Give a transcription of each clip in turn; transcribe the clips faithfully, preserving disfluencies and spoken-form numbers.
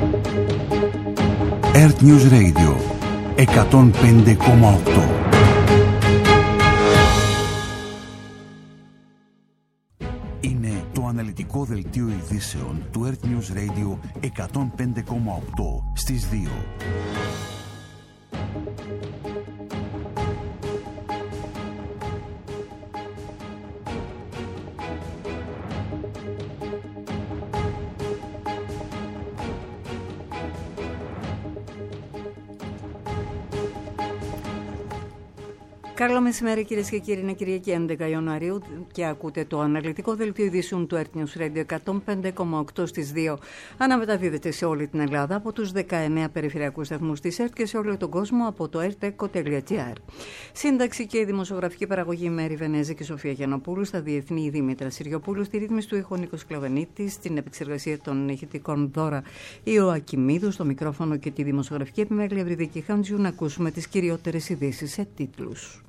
Earth News Radio εκατόν πέντε κόμμα οκτώ. Είναι το αναλυτικό δελτίο ειδήσεων του Earth News Radio εκατόν πέντε κόμμα οκτώ στις δύο. Καλό μεσημέρι, κυρίες και κύριοι. Είναι Κυριακή έντεκα Ιανουαρίου και ακούτε το αναλυτικό δελτίο ειδήσεων του Earth News Radio εκατόν πέντε κόμμα οκτώ στις δύο. Αναμεταδίδεται σε όλη την Ελλάδα από τους δεκαεννέα περιφερειακούς σταθμούς της ΕΡΤ και σε όλο τον κόσμο από το ερτεκο τελεία τζι άρ. Σύνταξη και δημοσιογραφική παραγωγή Μέρη Βενέζη και Σοφία Γιαννοπούλου, στα διεθνή η Δήμητρα Συριοπούλου, στη ρύθμιση του ήχου Νίκος Κλαβενίτης, στην επεξεργασία των ηχητικών Δώρα Ιωακιμίδου, στο μικρόφωνο και τη δημοσιογραφική επιμέλεια Ευρυδική Χάντζιου. Να ακούσουμε τις κυριότερες ειδήσεις σε τίτλους.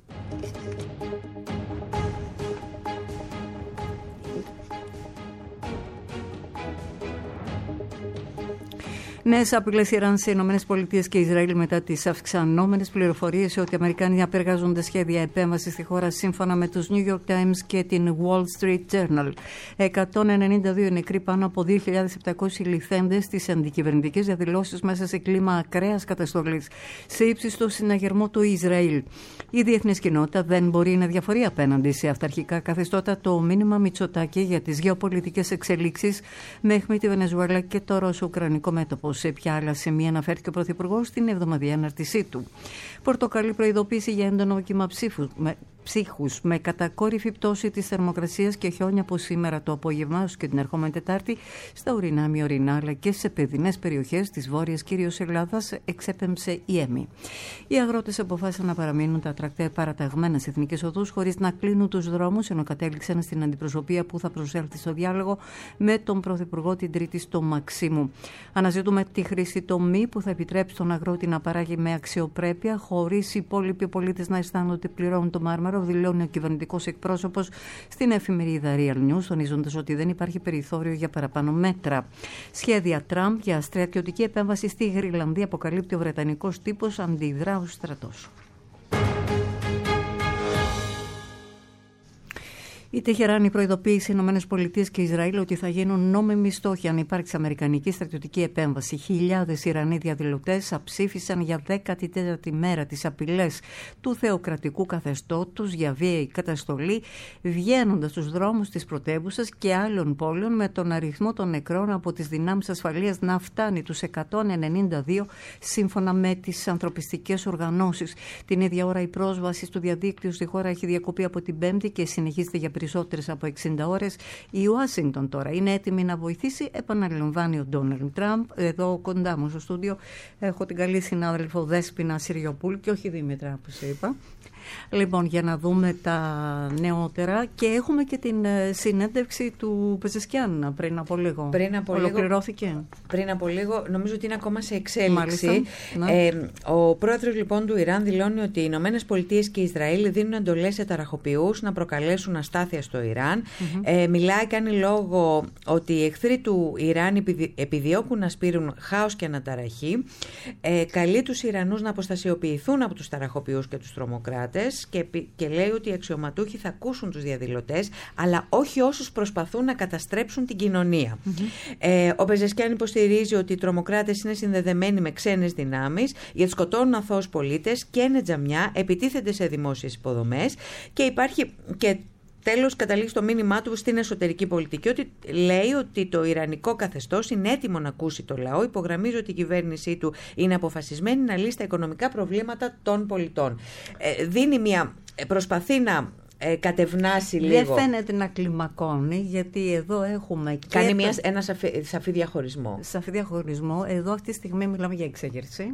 Νέες απειλές Ιράν σε ΗΠΑ και Ισραήλ μετά τις αυξανόμενες πληροφορίες ότι οι Αμερικάνοι απεργάζονται σχέδια επέμβασης στη χώρα, σύμφωνα με τους New York Times και την Wall Street Journal. εκατόν ενενήντα δύο νεκροί, πάνω από δύο χιλιάδες επτακόσιοι λυθέντες στις αντικυβερνητικές διαδηλώσεις μέσα σε κλίμα ακραίας καταστολής σε ύψιστο συναγερμό του Ισραήλ. Η διεθνής κοινότητα δεν μπορεί να διαφορεί απέναντι σε αυταρχικά καθεστώτα. Το μήνυμα Μητσοτάκη για τις γεωπολιτικές εξελίξεις μέχρι τη Βενεζουέλα και το Ρώσο-Ουκρανικό μέτωπο. Σε ποια άλλα σημεία αναφέρθηκε ο Πρωθυπουργός στην εβδομαδιαία αναρτησή του. Πορτοκαλί προειδοποίηση για έντονο κύμα ψύχους με κατακόρυφη πτώση της θερμοκρασίας και χιόνια από σήμερα το απόγευμα ως και την ερχόμενη Τετάρτη στα ορεινά, μειωρινά αλλά και σε παιδινές περιοχές της βόρειας κυρίως Ελλάδας, εξέπεμψε η ΕΜΗ. Οι αγρότες αποφάσισαν να παραμείνουν τα τρακτέρ παραταγμένα σε εθνικές οδούς χωρίς να κλείνουν τους δρόμους, ενώ κατέληξαν στην αντιπροσωπεία που θα προσέλθει στο διάλογο με τον Πρωθυπουργό την Τρίτη στο Μαξίμου. Αναζητούμε τη χρήση τομή που θα επιτρέψει τον αγρότη να παράγει με αξιοπρέπεια, χωρίς οι υπόλοιποι πολίτες να αισθάνονται ότι πληρώνουν το μάρμαρο, δηλώνει ο κυβερνητικός εκπρόσωπος στην εφημερίδα Real News, τονίζοντας ότι δεν υπάρχει περιθώριο για παραπάνω μέτρα. Σχέδια Τραμπ για στρατιωτική επέμβαση στη Γρυλανδία, αποκαλύπτει ο βρετανικός τύπος, αντιδρά ο στρατός. Η Τεχεράνη προειδοποίησε οι ΗΠΑ και Ισραήλ ότι θα γίνουν νόμιμοι στόχοι αν υπάρξει αμερικανική στρατιωτική επέμβαση. Χιλιάδες Ιρανοί διαδηλωτές αψήφισαν για δέκατη τέταρτη μέρα τις απειλές του θεοκρατικού καθεστώτος για βίαιη καταστολή, βγαίνοντας στους δρόμους της πρωτεύουσας και άλλων πόλεων, με τον αριθμό των νεκρών από τις δυνάμεις ασφαλείας να φτάνει τους εκατόν ενενήντα δύο, σύμφωνα με τις ανθρωπιστικές οργανώσεις. Την ίδια ώρα η πρόσβαση στο διαδίκτυο στη χώρα έχει διακοπεί από την Πέμπτη και συνεχίζεται για περισσότερες από εξήντα ώρες. Η Ουάσιγκτον τώρα είναι έτοιμη να βοηθήσει, επαναλαμβάνει ο Ντόναλντ Τραμπ. Εδώ κοντά μου στο στούντιο έχω την καλή συνάδελφο Δέσποινα Συριοπούλου και όχι Δήμητρα, όπως είπα. Λοιπόν, για να δούμε τα νεότερα, και έχουμε και την συνέντευξη του Πεζεσκιάν πριν από λίγο. Πριν από Ολοκληρώθηκε. Λίγο, πριν από λίγο, νομίζω ότι είναι ακόμα σε εξέλιξη. Ναι. Ε, ο πρόεδρος λοιπόν του Ιράν δηλώνει ότι οι Ηνωμένες Πολιτείες και η Ισραήλ δίνουν εντολές σε ταραχοποιούς να προκαλέσουν αστάθεια στο Ιράν. Mm-hmm. Ε, μιλάει, κάνει λόγο ότι οι εχθροί του Ιράν επιδιώκουν να σπείρουν χάος και αναταραχή. Ε, καλεί τους Ιρανούς να αποστασιοποιηθούν από τους ταραχοποιούς και τους τρομοκράτες. Και, και λέει ότι οι αξιωματούχοι θα ακούσουν τους διαδηλωτές, αλλά όχι όσους προσπαθούν να καταστρέψουν την κοινωνία. Mm-hmm. Ε, ο Πεζεσκιάν υποστηρίζει ότι οι τρομοκράτες είναι συνδεδεμένοι με ξένες δυνάμεις, γιατί σκοτώνουν αθώους πολίτες και είναι τζαμιά, επιτίθενται σε δημόσιες υποδομές και υπάρχει και. Τέλος, καταλήγει στο μήνυμά του στην εσωτερική πολιτική, ότι λέει ότι το ιρανικό καθεστώς είναι έτοιμο να ακούσει το λαό, υπογραμμίζει ότι η κυβέρνησή του είναι αποφασισμένη να λύσει τα οικονομικά προβλήματα των πολιτών. Ε, δίνει μια, προσπαθεί να ε, κατευνάσει Δεν λίγο. Δεν φαίνεται να κλιμακώνει, γιατί εδώ έχουμε και κάνει μια, το... ένα σαφή, σαφή διαχωρισμό. Σαφή διαχωρισμό. Εδώ αυτή τη στιγμή μιλάμε για εξέγερση,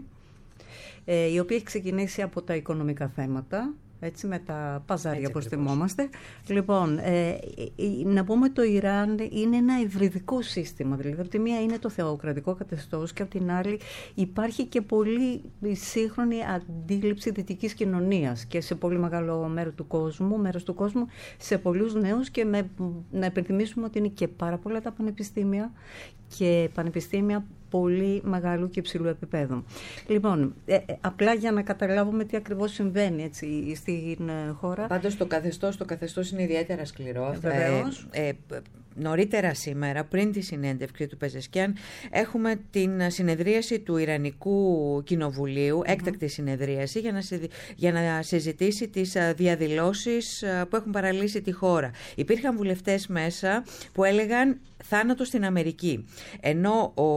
ε, η οποία έχει ξεκινήσει από τα οικονομικά θέματα. Έτσι, με τα παζάρια, όπως θυμόμαστε. Λοιπόν, ε, ε, να πούμε ότι το Ιράν είναι ένα υβριδικό σύστημα. Δηλαδή, από τη μία είναι το θεοκρατικό καθεστώς και από την άλλη υπάρχει και πολύ σύγχρονη αντίληψη δυτικής κοινωνίας και σε πολύ μεγάλο μέρο του κόσμου, μέρος του κόσμου, σε πολλούς νέους, και με, να υπενθυμίσουμε ότι είναι και πάρα πολλά τα πανεπιστήμια και πανεπιστήμια πολύ μεγάλου και υψηλού επίπεδου. Λοιπόν, ε, ε, απλά για να καταλάβουμε τι ακριβώς συμβαίνει έτσι, στην ε, χώρα. Πάντως το καθεστώς, το καθεστώς είναι ιδιαίτερα σκληρό. Βεβαίως. Ε, ε, νωρίτερα σήμερα, πριν τη συνέντευξη του Πεζεσκιάν, έχουμε την συνεδρίαση του Ιρανικού Κοινοβουλίου, mm-hmm. έκτακτη συνεδρίαση, για να, συ, για να συζητήσει τις διαδηλώσεις που έχουν παραλύσει τη χώρα. Υπήρχαν βουλευτές μέσα που έλεγαν θάνατο στην Αμερική. Ενώ ο,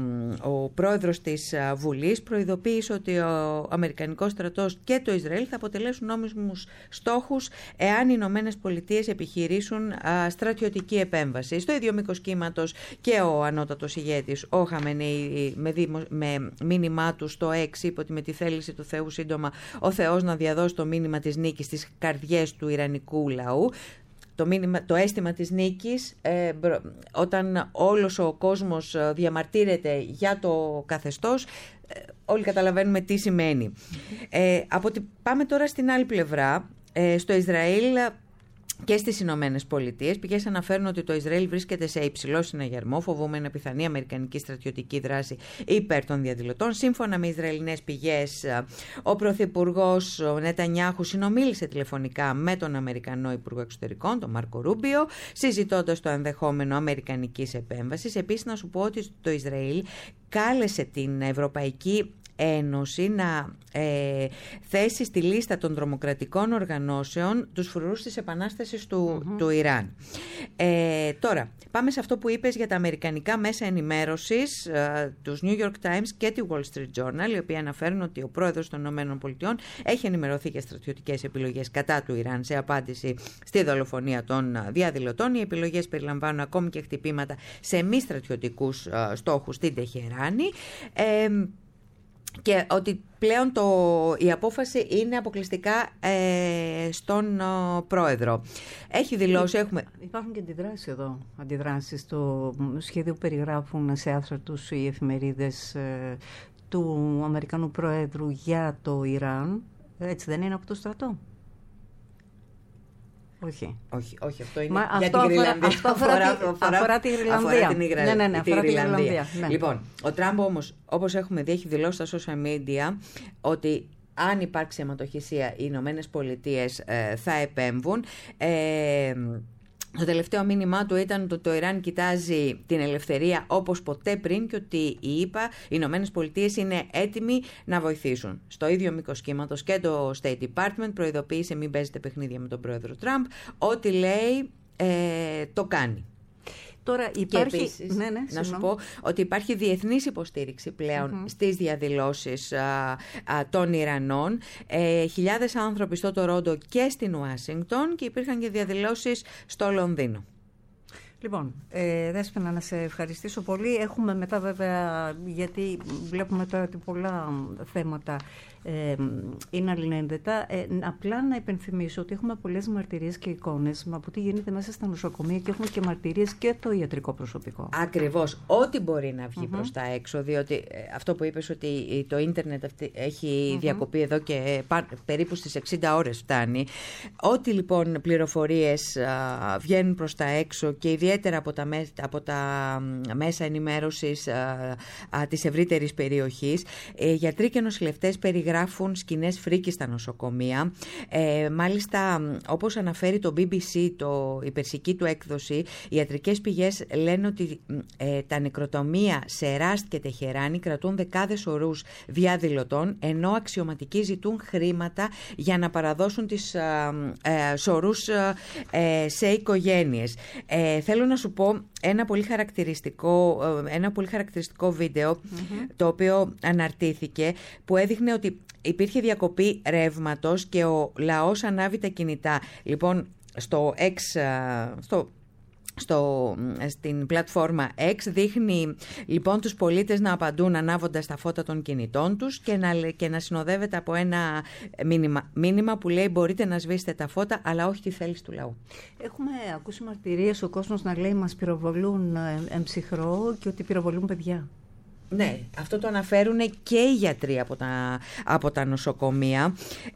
ο πρόεδρος της Βουλής προειδοποίησε ότι ο Αμερικανικός στρατός και το Ισραήλ θα αποτελέσουν νόμιμους στόχους εάν οι Ηνωμένες Πολιτείες επιχειρήσουν α, στρατιωτική επέμβαση. Στο ίδιο μήκος κύματος και ο ανώτατος ηγέτης, ο Χαμενέι, με, δημο, με μήνυμά του στο έξι, είπε ότι με τη θέληση του Θεού σύντομα ο Θεός να διαδώσει το μήνυμα της νίκης στις καρδιές του Ιρανικού λαού. Το, μήνυμα, το αίσθημα της νίκης, ε, όταν όλος ο κόσμος διαμαρτύρεται για το καθεστώς, ε, όλοι καταλαβαίνουμε τι σημαίνει. Ε, από τη, πάμε τώρα στην άλλη πλευρά, ε, στο Ισραήλ και στις Ηνωμένες Πολιτείες. Πηγές αναφέρουν ότι το Ισραήλ βρίσκεται σε υψηλό συναγερμό, φοβούμενη πιθανή αμερικανική στρατιωτική δράση υπέρ των διαδηλωτών. Σύμφωνα με Ισραηλινές πηγές, ο Πρωθυπουργός Νετανιάχου συνομίλησε τηλεφωνικά με τον Αμερικανό Υπουργό Εξωτερικών, τον Μάρκο Ρούμπιο, συζητώντας το ενδεχόμενο αμερικανικής επέμβασης. Επίσης, να σου πω ότι το Ισραήλ κάλεσε την Ευρωπαϊκή Ένωση να ε, θέσει στη λίστα των τρομοκρατικών οργανώσεων τους φρουρούς της επανάστασης του, mm-hmm. του Ιράν. Ε, τώρα, πάμε σε αυτό που είπες για τα αμερικανικά μέσα ενημέρωσης, ε, τους New York Times και τη Wall Street Journal, οι οποίοι αναφέρουν ότι ο πρόεδρος των ΗΠΑ έχει ενημερωθεί για στρατιωτικές επιλογές κατά του Ιράν σε απάντηση στη δολοφονία των διαδηλωτών. Οι επιλογές περιλαμβάνουν ακόμη και χτυπήματα σε μη στρατιωτικούς ε, στόχους στην Τεχεράνη. Ε, Και ότι πλέον το, η απόφαση είναι αποκλειστικά ε, στον ο, πρόεδρο. Έχει δηλώσει... Έχουμε... Υπάρχουν και αντιδράσεις εδώ. Αντιδράσεις στο σχέδιο που περιγράφουν σε άρθρα τους οι εφημερίδες ε, του Αμερικανού Προέδρου για το Ιράν. Έτσι δεν είναι από το στρατό? Όχι. Όχι, όχι, αυτό είναι Μα για αυτό την Γρυλανδία. Αυτό αφορά, αφορά, αφορά, αφορά τη Γρυλανδία. Αφορά την Ιγρα... Ναι, ναι, ναι, αφορά τη Γρυλανδία. Ναι. Λοιπόν, ο Τραμπ όμως, όπως έχουμε δει, έχει δηλώσει στα social media ότι αν υπάρξει αιματοχυσία, οι Ηνωμένες Πολιτείες ε, θα επέμβουν. Ε, Το τελευταίο μήνυμά του ήταν ότι το Ιράν κοιτάζει την ελευθερία όπως ποτέ πριν και ότι οι ΗΠΑ, οι Ηνωμένες Πολιτείες, είναι έτοιμοι να βοηθήσουν. Στο ίδιο μήκος κύματος και το State Department προειδοποίησε μην παίζετε παιχνίδια με τον πρόεδρο Τραμπ. Ό,τι λέει ε, το κάνει. Τώρα υπάρχει... Και επίσης, ναι, ναι, να σου πω ότι υπάρχει διεθνής υποστήριξη πλέον mm-hmm. στις διαδηλώσεις α, α, των Ιρανών. Ε, χιλιάδες άνθρωποι στο Τορόντο και στην Ουάσιγκτον και υπήρχαν και διαδηλώσεις στο Λονδίνο. Λοιπόν, ε, Δέσποινα, να σε ευχαριστήσω πολύ. Έχουμε μετά βέβαια, γιατί βλέπουμε τώρα ότι πολλά θέματα ε, είναι αλληλένδετα. Ε, απλά να υπενθυμίσω ότι έχουμε πολλές μαρτυρίες και εικόνες από τι γίνεται μέσα στα νοσοκομεία και έχουμε και μαρτυρίες και το ιατρικό προσωπικό. Ακριβώς. Ό,τι μπορεί να βγει mm-hmm. προς τα έξω, διότι ε, αυτό που είπες ότι το ίντερνετ αυτή έχει mm-hmm. διακοπεί εδώ και ε, πά, περίπου στις εξήντα ώρες φτάνει. Ό,τι λοιπόν πληροφορίες α, βγαίνουν προς τα έξω και ιδιαίτερα από τα, με, από τα μέσα ενημέρωσης α, α, της ευρύτερης περιοχής, ε, γιατροί και νοσηλευτές περιγράφουν σκηνές φρίκης στα νοσοκομεία. Ε, μάλιστα, όπως αναφέρει το μπι μπι σι, το, η περσική του έκδοση, οι ιατρικές πηγές λένε ότι ε, τα νεκροτομεία σε Ράστ και Τεχεράνη κρατούν δεκάδες ορούς διαδηλωτών, ενώ αξιωματικοί ζητούν χρήματα για να παραδώσουν τις ε, ε, σωρούς ε, σε οικογένειες. Ε, θέλω να σου πω ένα πολύ χαρακτηριστικό, ένα πολύ χαρακτηριστικό βίντεο mm-hmm. το οποίο αναρτήθηκε, που έδειχνε ότι υπήρχε διακοπή ρεύματος και ο λαός ανάβει τα κινητά. Λοιπόν, στο X, στο Στο, στην πλατφόρμα X δείχνει λοιπόν τους πολίτες να απαντούν ανάβοντας τα φώτα των κινητών τους και να, και να συνοδεύεται από ένα μήνυμα, μήνυμα που λέει μπορείτε να σβήσετε τα φώτα αλλά όχι τη θέληση του λαού. Έχουμε ακούσει μαρτυρίες ο κόσμος να λέει μας πυροβολούν εμψυχρό και ότι πυροβολούν παιδιά. Ναι, αυτό το αναφέρουν και οι γιατροί από τα, από τα νοσοκομεία.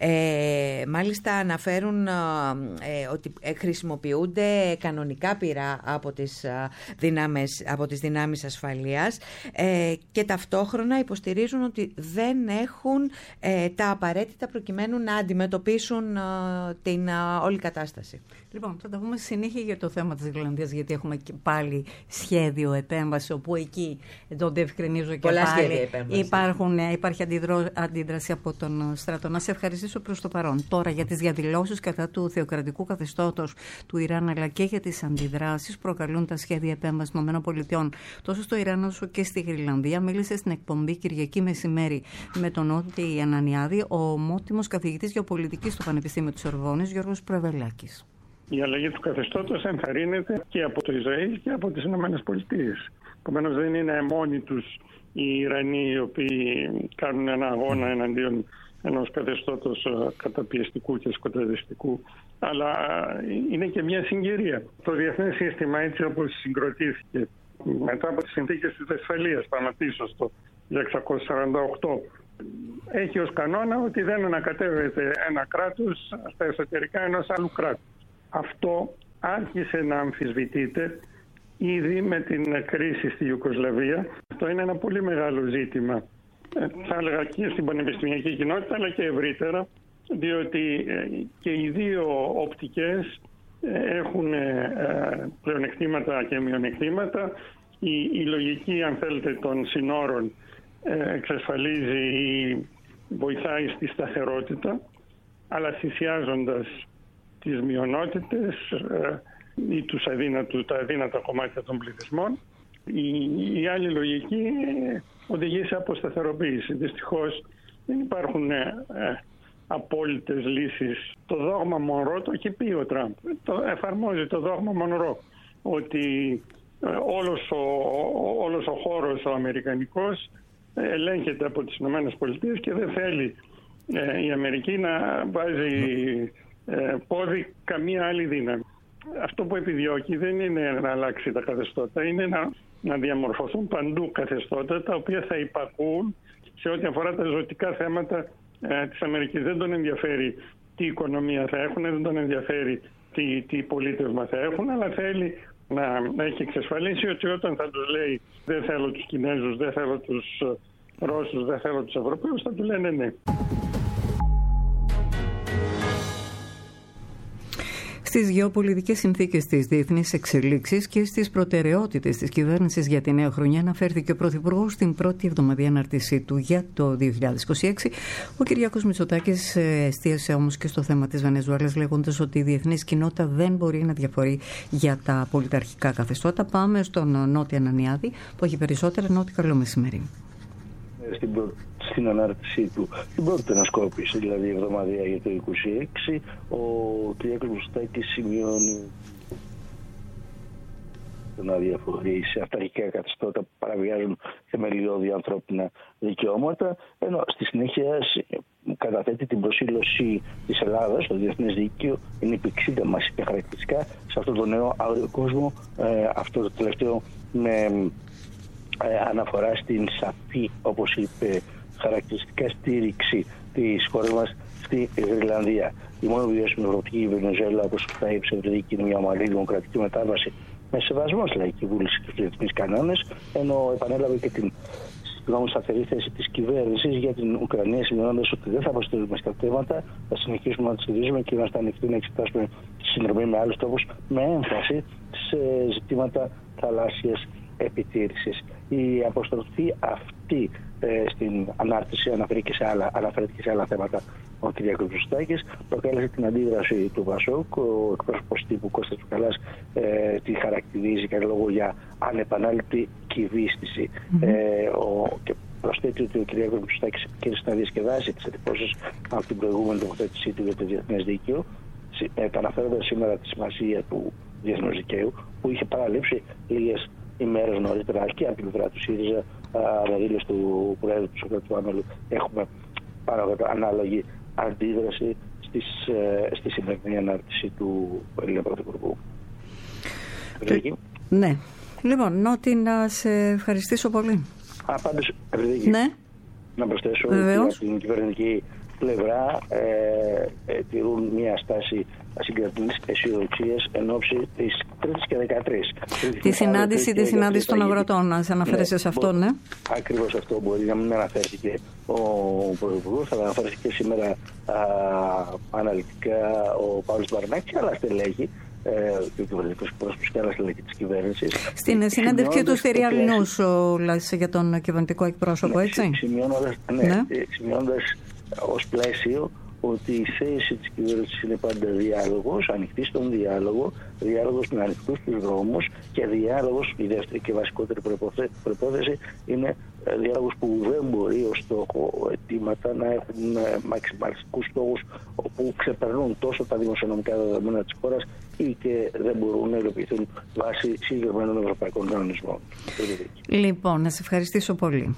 Ε, μάλιστα αναφέρουν ε, ότι χρησιμοποιούνται κανονικά πυρά από τις, δυνάμεις, από τις δυνάμεις ασφαλείας ε, και ταυτόχρονα υποστηρίζουν ότι δεν έχουν ε, τα απαραίτητα προκειμένου να αντιμετωπίσουν ε, την ε, όλη κατάσταση. Λοιπόν, θα τα πούμε συνέχεια για το θέμα της Γρυλανδίας, γιατί έχουμε και πάλι σχέδιο επέμβαση, όπου εκεί το διευκρινίζω και πολλά πάλι υπάρχουν, υπάρχει αντιδρό, αντίδραση από τον στρατό. Να σε ευχαριστήσω προς το παρόν. Τώρα για τις διαδηλώσεις κατά του θεοκρατικού καθεστώτος του Ιράν, αλλά και για τις αντιδράσεις που προκαλούν τα σχέδια επέμβαση των ΗΠΑ τόσο στο Ιράν όσο και στη Γρυλανδία, μίλησε στην εκπομπή Κυριακή μεσημέρι με τον Νότι Ανανιάδη ο ομότιμος καθηγητής γεωπολιτικής στο Πανεπιστήμιο της Σορβόνης, Γιώργος Πρεβελάκης. Η αλλαγή του καθεστώτος ενθαρρύνεται και από το Ισραήλ και από τις Ηνωμένες Πολιτείες. Επομένως δεν είναι μόνοι τους οι Ιρανοί οι οποίοι κάνουν ένα αγώνα εναντίον ενός καθεστώτος καταπιεστικού και σκοταδιστικού, αλλά είναι και μια συγκυρία. Το διεθνές σύστημα, έτσι όπως συγκροτήθηκε μετά από τις συνθήκες της Βεσφαλίας, πάμε πίσω στο χίλια εξακόσια σαράντα οκτώ, έχει ως κανόνα ότι δεν ανακατεύεται ένα κράτος στα εσωτερικά ενός άλλου κράτους. Αυτό άρχισε να αμφισβητείται ήδη με την κρίση στη Ιουγκοσλαβία. Αυτό είναι ένα πολύ μεγάλο ζήτημα, θα έλεγα και στην πανεπιστημιακή κοινότητα αλλά και ευρύτερα, διότι και οι δύο οπτικές έχουν πλεονεκτήματα και μειονεκτήματα. Η, η λογική, αν θέλετε, των συνόρων εξασφαλίζει ή βοηθάει στη σταθερότητα, αλλά θυσιάζοντας τις μειονότητες ή τους αδύνατους, τα αδύνατα κομμάτια των πληθυσμών. Η, η άλλη λογική οδηγεί σε αποσταθεροποίηση. Δυστυχώς δεν υπάρχουν ε, απόλυτες λύσεις. Το δόγμα Μονρό το έχει πει ο Τραμπ. Το εφαρμόζει το δόγμα Μονρό, ότι ε, όλος, ο, όλος ο χώρος ο αμερικανικός ελέγχεται από τις Ηνωμένες Πολιτείες και δεν θέλει ε, η Αμερική να βάζει ε, πόδι καμία άλλη δύναμη. Αυτό που επιδιώκει δεν είναι να αλλάξει τα καθεστώτα, είναι να, να διαμορφωθούν παντού καθεστώτα τα οποία θα υπακούν σε ό,τι αφορά τα ζωτικά θέματα ε, της Αμερικής. Δεν τον ενδιαφέρει τι οικονομία θα έχουν, δεν τον ενδιαφέρει τι, τι πολίτευμα θα έχουν, αλλά θέλει να, να έχει εξασφαλίσει ότι όταν θα τους λέει δεν θέλω τους Κινέζους, δεν θέλω τους Ρώσους, δεν θέλω τους Ευρωπαίους, θα του λένε ναι. Στις γεωπολιτικές συνθήκες της διεθνής εξελίξης και στις προτεραιότητες της κυβέρνησης για τη νέα χρονιά, αναφέρθηκε ο Πρωθυπουργός στην πρώτη εβδομαδιαία ανάρτησή του για το δύο χιλιάδες είκοσι έξι. Ο Κυριάκος Μητσοτάκης εστίασε όμως και στο θέμα της Βενεζουέλας, λέγοντας ότι η διεθνής κοινότητα δεν μπορεί να διαφορεί για τα πολιταρχικά καθεστώτα. Πάμε στον Νότι Ανανιάδη, που έχει περισσότερα. Νότι, καλό μεσημέρι. Στην, πρω... στην ανάρτησή του, την πρώτη ανασκόπηση, δηλαδή εβδομαδία για το είκοσι έξι, ο Κυριάκος Μητσοτάκης σημειώνει να διαφορεί σε αυταρχικά καθεστώτα που παραβιάζουν θεμελιώδη ανθρώπινα δικαιώματα, ενώ στη συνέχεια καταθέτει την προσήλωση της Ελλάδας στο διεθνές δίκαιο, είναι υπεξήντα βασικά χαρακτηριστικά σε αυτόν τον νέο άγριο κόσμο, ε, αυτό το τελευταίο με Ε, αναφορά στην σαφή, όπως είπε, χαρακτηριστικά στήριξη της χώρας μας στη Γρυλανδία. Η μόνο βιώσιμη ευρωπαϊκή Βενεζουέλα, όπως θα είπε, είναι μια ομαλή δημοκρατική μετάβαση με σεβασμό στη λαϊκή βούληση και στους διεθνείς κανόνες, ενώ επανέλαβε και την συγγνώμη σταθερή θέση της κυβέρνησης για την Ουκρανία, σημειώνοντας ότι δεν θα αποστελούμε στρατεύματα, θα συνεχίσουμε να τις στηρίζουμε και είμαστε ανοιχτοί να εξετάσουμε τη συνδρομή με άλλους τρόπους, με έμφαση σε ζητήματα θαλάσσιας επιτήρησης. Η αποστροφή αυτή ε, στην ανάρτηση αναφέρει και σε άλλα, αναφέρεται και σε άλλα θέματα ο κ. Μητσοτάκης, προκάλεσε την αντίδραση του Πασόκ. Ο εκπρόσωπος τύπου Κώστας Τσουκαλάς ε, τη χαρακτηρίζει κατά λόγο για ανεπανάληπτη κυβίστηση. Mm-hmm. Ε, ο, και προσθέτει ότι ο κ. Μητσοτάκης επικίνδυνε να διασκεδάσει τις εντυπώσεις από την προηγούμενη τοποθέτησή του για το διεθνές δίκαιο, επαναφέροντας σήμερα τη σημασία του διεθνούς δικαίου, που είχε παραλείψει λίγες ημέρες νωρίτερα και από την πλευρά του ΣΥΡΙΖΑ, αναδήλωση του Προέδρου του Σοκρατικού Αμέλου. Έχουμε πάνω ανάλογη αντίδραση στις, στη σημερινή ανάρτηση του Έλληνα Πρωθυπουργού. Και, ναι. Λοιπόν, Νότι, να σε ευχαριστήσω πολύ. Α, πάντως, ναι. να προσθέσω Βεβαίως. ότι από την κυβερνητική πλευρά ε, ε, τηρούν μια στάση ασυγκρατημένης αισιοδοξίας εν ώψη της Τρίτης και δεκατρείς. Τη συνάντηση, τη συνάντηση των αγροτών, να σε αναφέρεσαι ναι, σε αυτό, ναι. Ακριβώς αυτό μπορεί να μην αναφέρθηκε ο Πρωθυπουργός, θα αναφέρθηκε σήμερα α, αναλυτικά ο Παύλος Βαρνάκης, αλλά στελέχη και ο κυβερνητικός πρόσωπος και άλλα στελέχη της κυβέρνησης. Στην συνέντευξή του στη Real News για τον κυβερνητικό εκπρόσωπο, ναι, έτσι. Σημειώνοντας, ναι, ναι. σημειώνοντας ως πλαίσιο ότι η θέση της κυβέρνησης είναι πάντα διάλογος, ανοιχτή στον διάλογο, διάλογος με ανοιχτούς τους δρόμους και διάλογος, η δεύτερη και βασικότερη προϋπόθεση είναι διάλογος που δεν μπορεί ως στόχο αιτήματα να έχουν μαξιμαλιστικούς στόχους που ξεπερνούν τόσο τα δημοσιονομικά δεδομένα της χώρας ή και δεν μπορούν να υλοποιηθούν βάσει συγκεκριμένων ευρωπαϊκών κανονισμών. Λοιπόν, να σε ευχαριστήσω πολύ.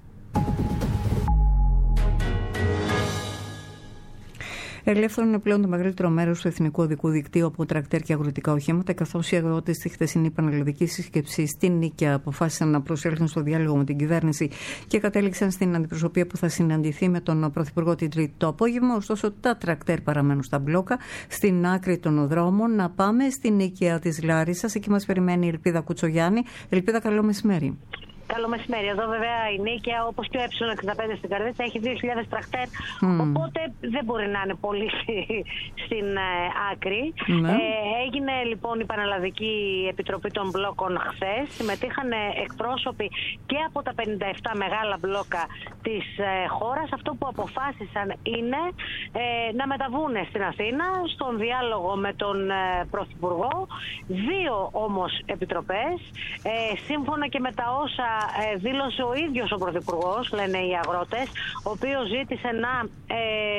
Ελεύθερο είναι πλέον το μεγαλύτερο μέρος του εθνικού οδικού δικτύου από τρακτέρ και αγροτικά οχήματα, καθώς οι αγρότες στη χθεσινή πανελλαδική σύσκεψη στην Νίκαια αποφάσισαν να προσέλθουν στο διάλογο με την κυβέρνηση και κατέληξαν στην αντιπροσωπεία που θα συναντηθεί με τον Πρωθυπουργό την Τρίτη το απόγευμα. Ωστόσο, τα τρακτέρ παραμένουν στα μπλόκα, στην άκρη των δρόμων. Να πάμε στην Νίκαια της Λάρισσας. Εκεί μας περιμένει η Ελπίδα Κουτσογιάννη. Ελπίδα, καλό μεσημέρι. Καλό μεσημέρι. Εδώ βέβαια η Νίκαια, όπως και ο Ε εξήντα πέντε στην Καρδίτσα, έχει δύο χιλιάδες τρακτέρ, mm. οπότε δεν μπορεί να είναι πολύ στην ε, άκρη. Mm. Ε, έγινε λοιπόν η Πανελλαδική Επιτροπή των Μπλόκων χθες. Συμμετείχαν εκπρόσωποι και από τα πενήντα επτά μεγάλα μπλόκα της ε, χώρας. Αυτό που αποφάσισαν είναι ε, να μεταβούν στην Αθήνα στον διάλογο με τον ε, Πρωθυπουργό. Δύο όμως επιτροπές, ε, σύμφωνα και με τα όσα Ε, δήλωσε ο ίδιος ο Πρωθυπουργός, λένε οι αγρότες, ο οποίος ζήτησε να ε,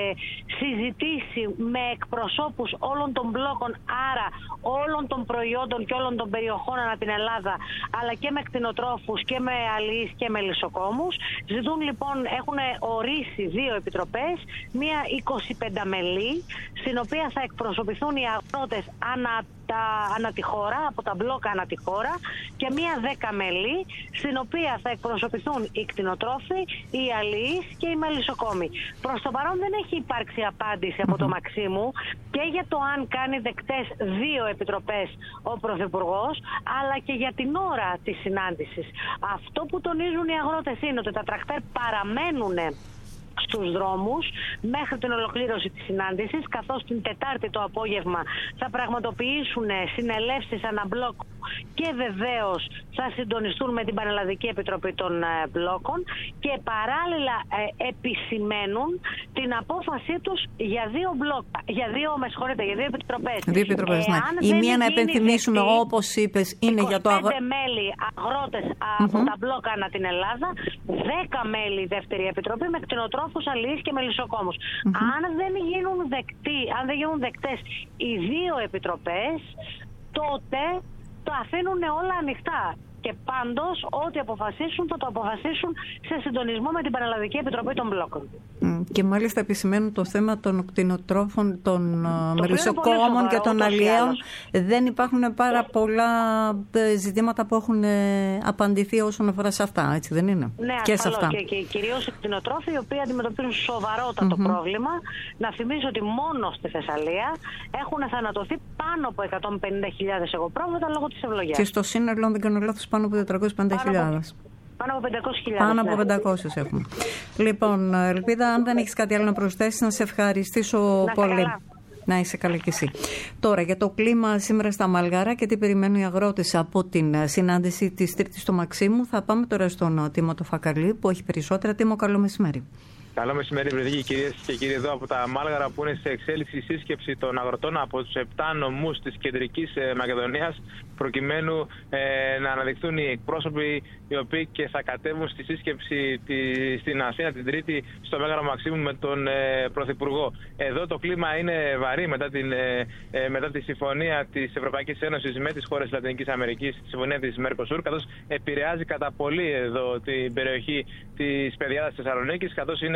συζητήσει με εκπροσώπους όλων των μπλόκων, άρα όλων των προϊόντων και όλων των περιοχών ανά την Ελλάδα, αλλά και με κτηνοτρόφους και με αλληλείς και με λησοκόμους. Ζητούν λοιπόν, έχουν ορίσει δύο επιτροπές, μία εικοσιπενταμελή, στην οποία θα εκπροσωπηθούν οι αγρότες ανά Τα, ανά τη χώρα, από τα μπλόκα ανά τη χώρα, και μία δέκαμελή, στην οποία θα εκπροσωπηθούν οι κτηνοτρόφοι, οι αλληλείς και οι μελισσοκόμοι. Προς το παρόν δεν έχει υπάρξει απάντηση από το Μαξίμου και για το αν κάνει δεκτές δύο επιτροπές ο Πρωθυπουργός, αλλά και για την ώρα της συνάντησης. Αυτό που τονίζουν οι αγρότες είναι ότι τα τρακτέρ παραμένουν στους δρόμους μέχρι την ολοκλήρωση της συνάντησης, καθώς την Τετάρτη το απόγευμα θα πραγματοποιήσουν συνελεύσεις αναμπλόκ και βεβαίως θα συντονιστούν με την Πανελλαδική Επιτροπή των ε, Μπλόκων και παράλληλα ε, επισημαίνουν την απόφασή τους για δύο μπλόκα, για δύο, με συγχωρείτε, για δύο επιτροπές. Δύο επιτροπές, ναι. Η μία να επενθυμίσουμε, όπως είπες, είναι για το αγρό... είκοσι πέντε μέλη αγρότες από mm-hmm. τα μπλόκα ανά την Ελλάδα, δέκα μέλη δεύτερη επιτροπή με κτηνοτρόφους, αλληλείς και μελισσοκόμους. Mm-hmm. Αν δεν γίνουν δεκτοί, αν δεν γίνουν δεκτές οι δύο επιτροπές, τότε το αφήνουν όλα ανοιχτά. Και πάντως, ό,τι αποφασίσουν, θα το αποφασίσουν σε συντονισμό με την Πανελλαδική Επιτροπή των Μπλόκων. Και μάλιστα επισημαίνουν το θέμα των κτηνοτρόφων, των μελισσοκόμων και των αλλιέων. Δεν υπάρχουν πάρα πολλά ζητήματα που έχουν απαντηθεί όσον αφορά σε αυτά, έτσι δεν είναι? Ναι, και σε αυτά. Και, και κυρίως οι κτηνοτρόφοι, οι οποίοι αντιμετωπίζουν σοβαρότατο mm-hmm. πρόβλημα. Να θυμίζω ότι μόνο στη Θεσσαλία έχουν θανατωθεί πάνω από εκατόν πενήντα χιλιάδες εγωπρόβατα λόγω της ευλογιάς. Και στο σύνολο, αν δεν κάνω λάθος, πάνω από τετρακόσιες πενήντα χιλιάδες. Πάνω από πεντακόσιες χιλιάδες. Πάνω από ναι. πεντακόσιες έχουμε. Λοιπόν, Ελπίδα, αν δεν έχεις κάτι άλλο να προσθέσεις, να σε ευχαριστήσω να πολύ. Καλά. Να είσαι καλά κι εσύ. Τώρα, για το κλίμα σήμερα στα Μαλγαρά και τι περιμένουν οι αγρότες από την συνάντηση της Τρίτης στο Μαξίμου, θα πάμε τώρα στον Τίμο το Φακαλή, που έχει περισσότερα. Τίμο, καλό μεσημέρι. Καλό μεσημέρι, βρετικοί κυρίες και κύριοι, εδώ από τα Μάλγαρα, που είναι σε εξέλιξη η σύσκεψη των αγροτών από τους επτά νομούς της Κεντρικής Μακεδονίας, προκειμένου ε, να αναδειχθούν οι εκπρόσωποι οι οποίοι και θα κατέβουν στη σύσκεψη τη, στην Αθήνα την Τρίτη στο Μέγαρο Μαξίμου με τον ε, Πρωθυπουργό. Εδώ το κλίμα είναι βαρύ μετά, την, ε, ε, μετά τη συμφωνία της Ευρωπαϊκής Ένωσης με τις χώρες της Λατινικής Αμερικής, τη συμφωνία της Μερκοσούρ, καθώς επηρεάζει κατά πολύ εδώ την περιοχή της Πεδιάδας της Θεσσαλονίκης, καθώς είναι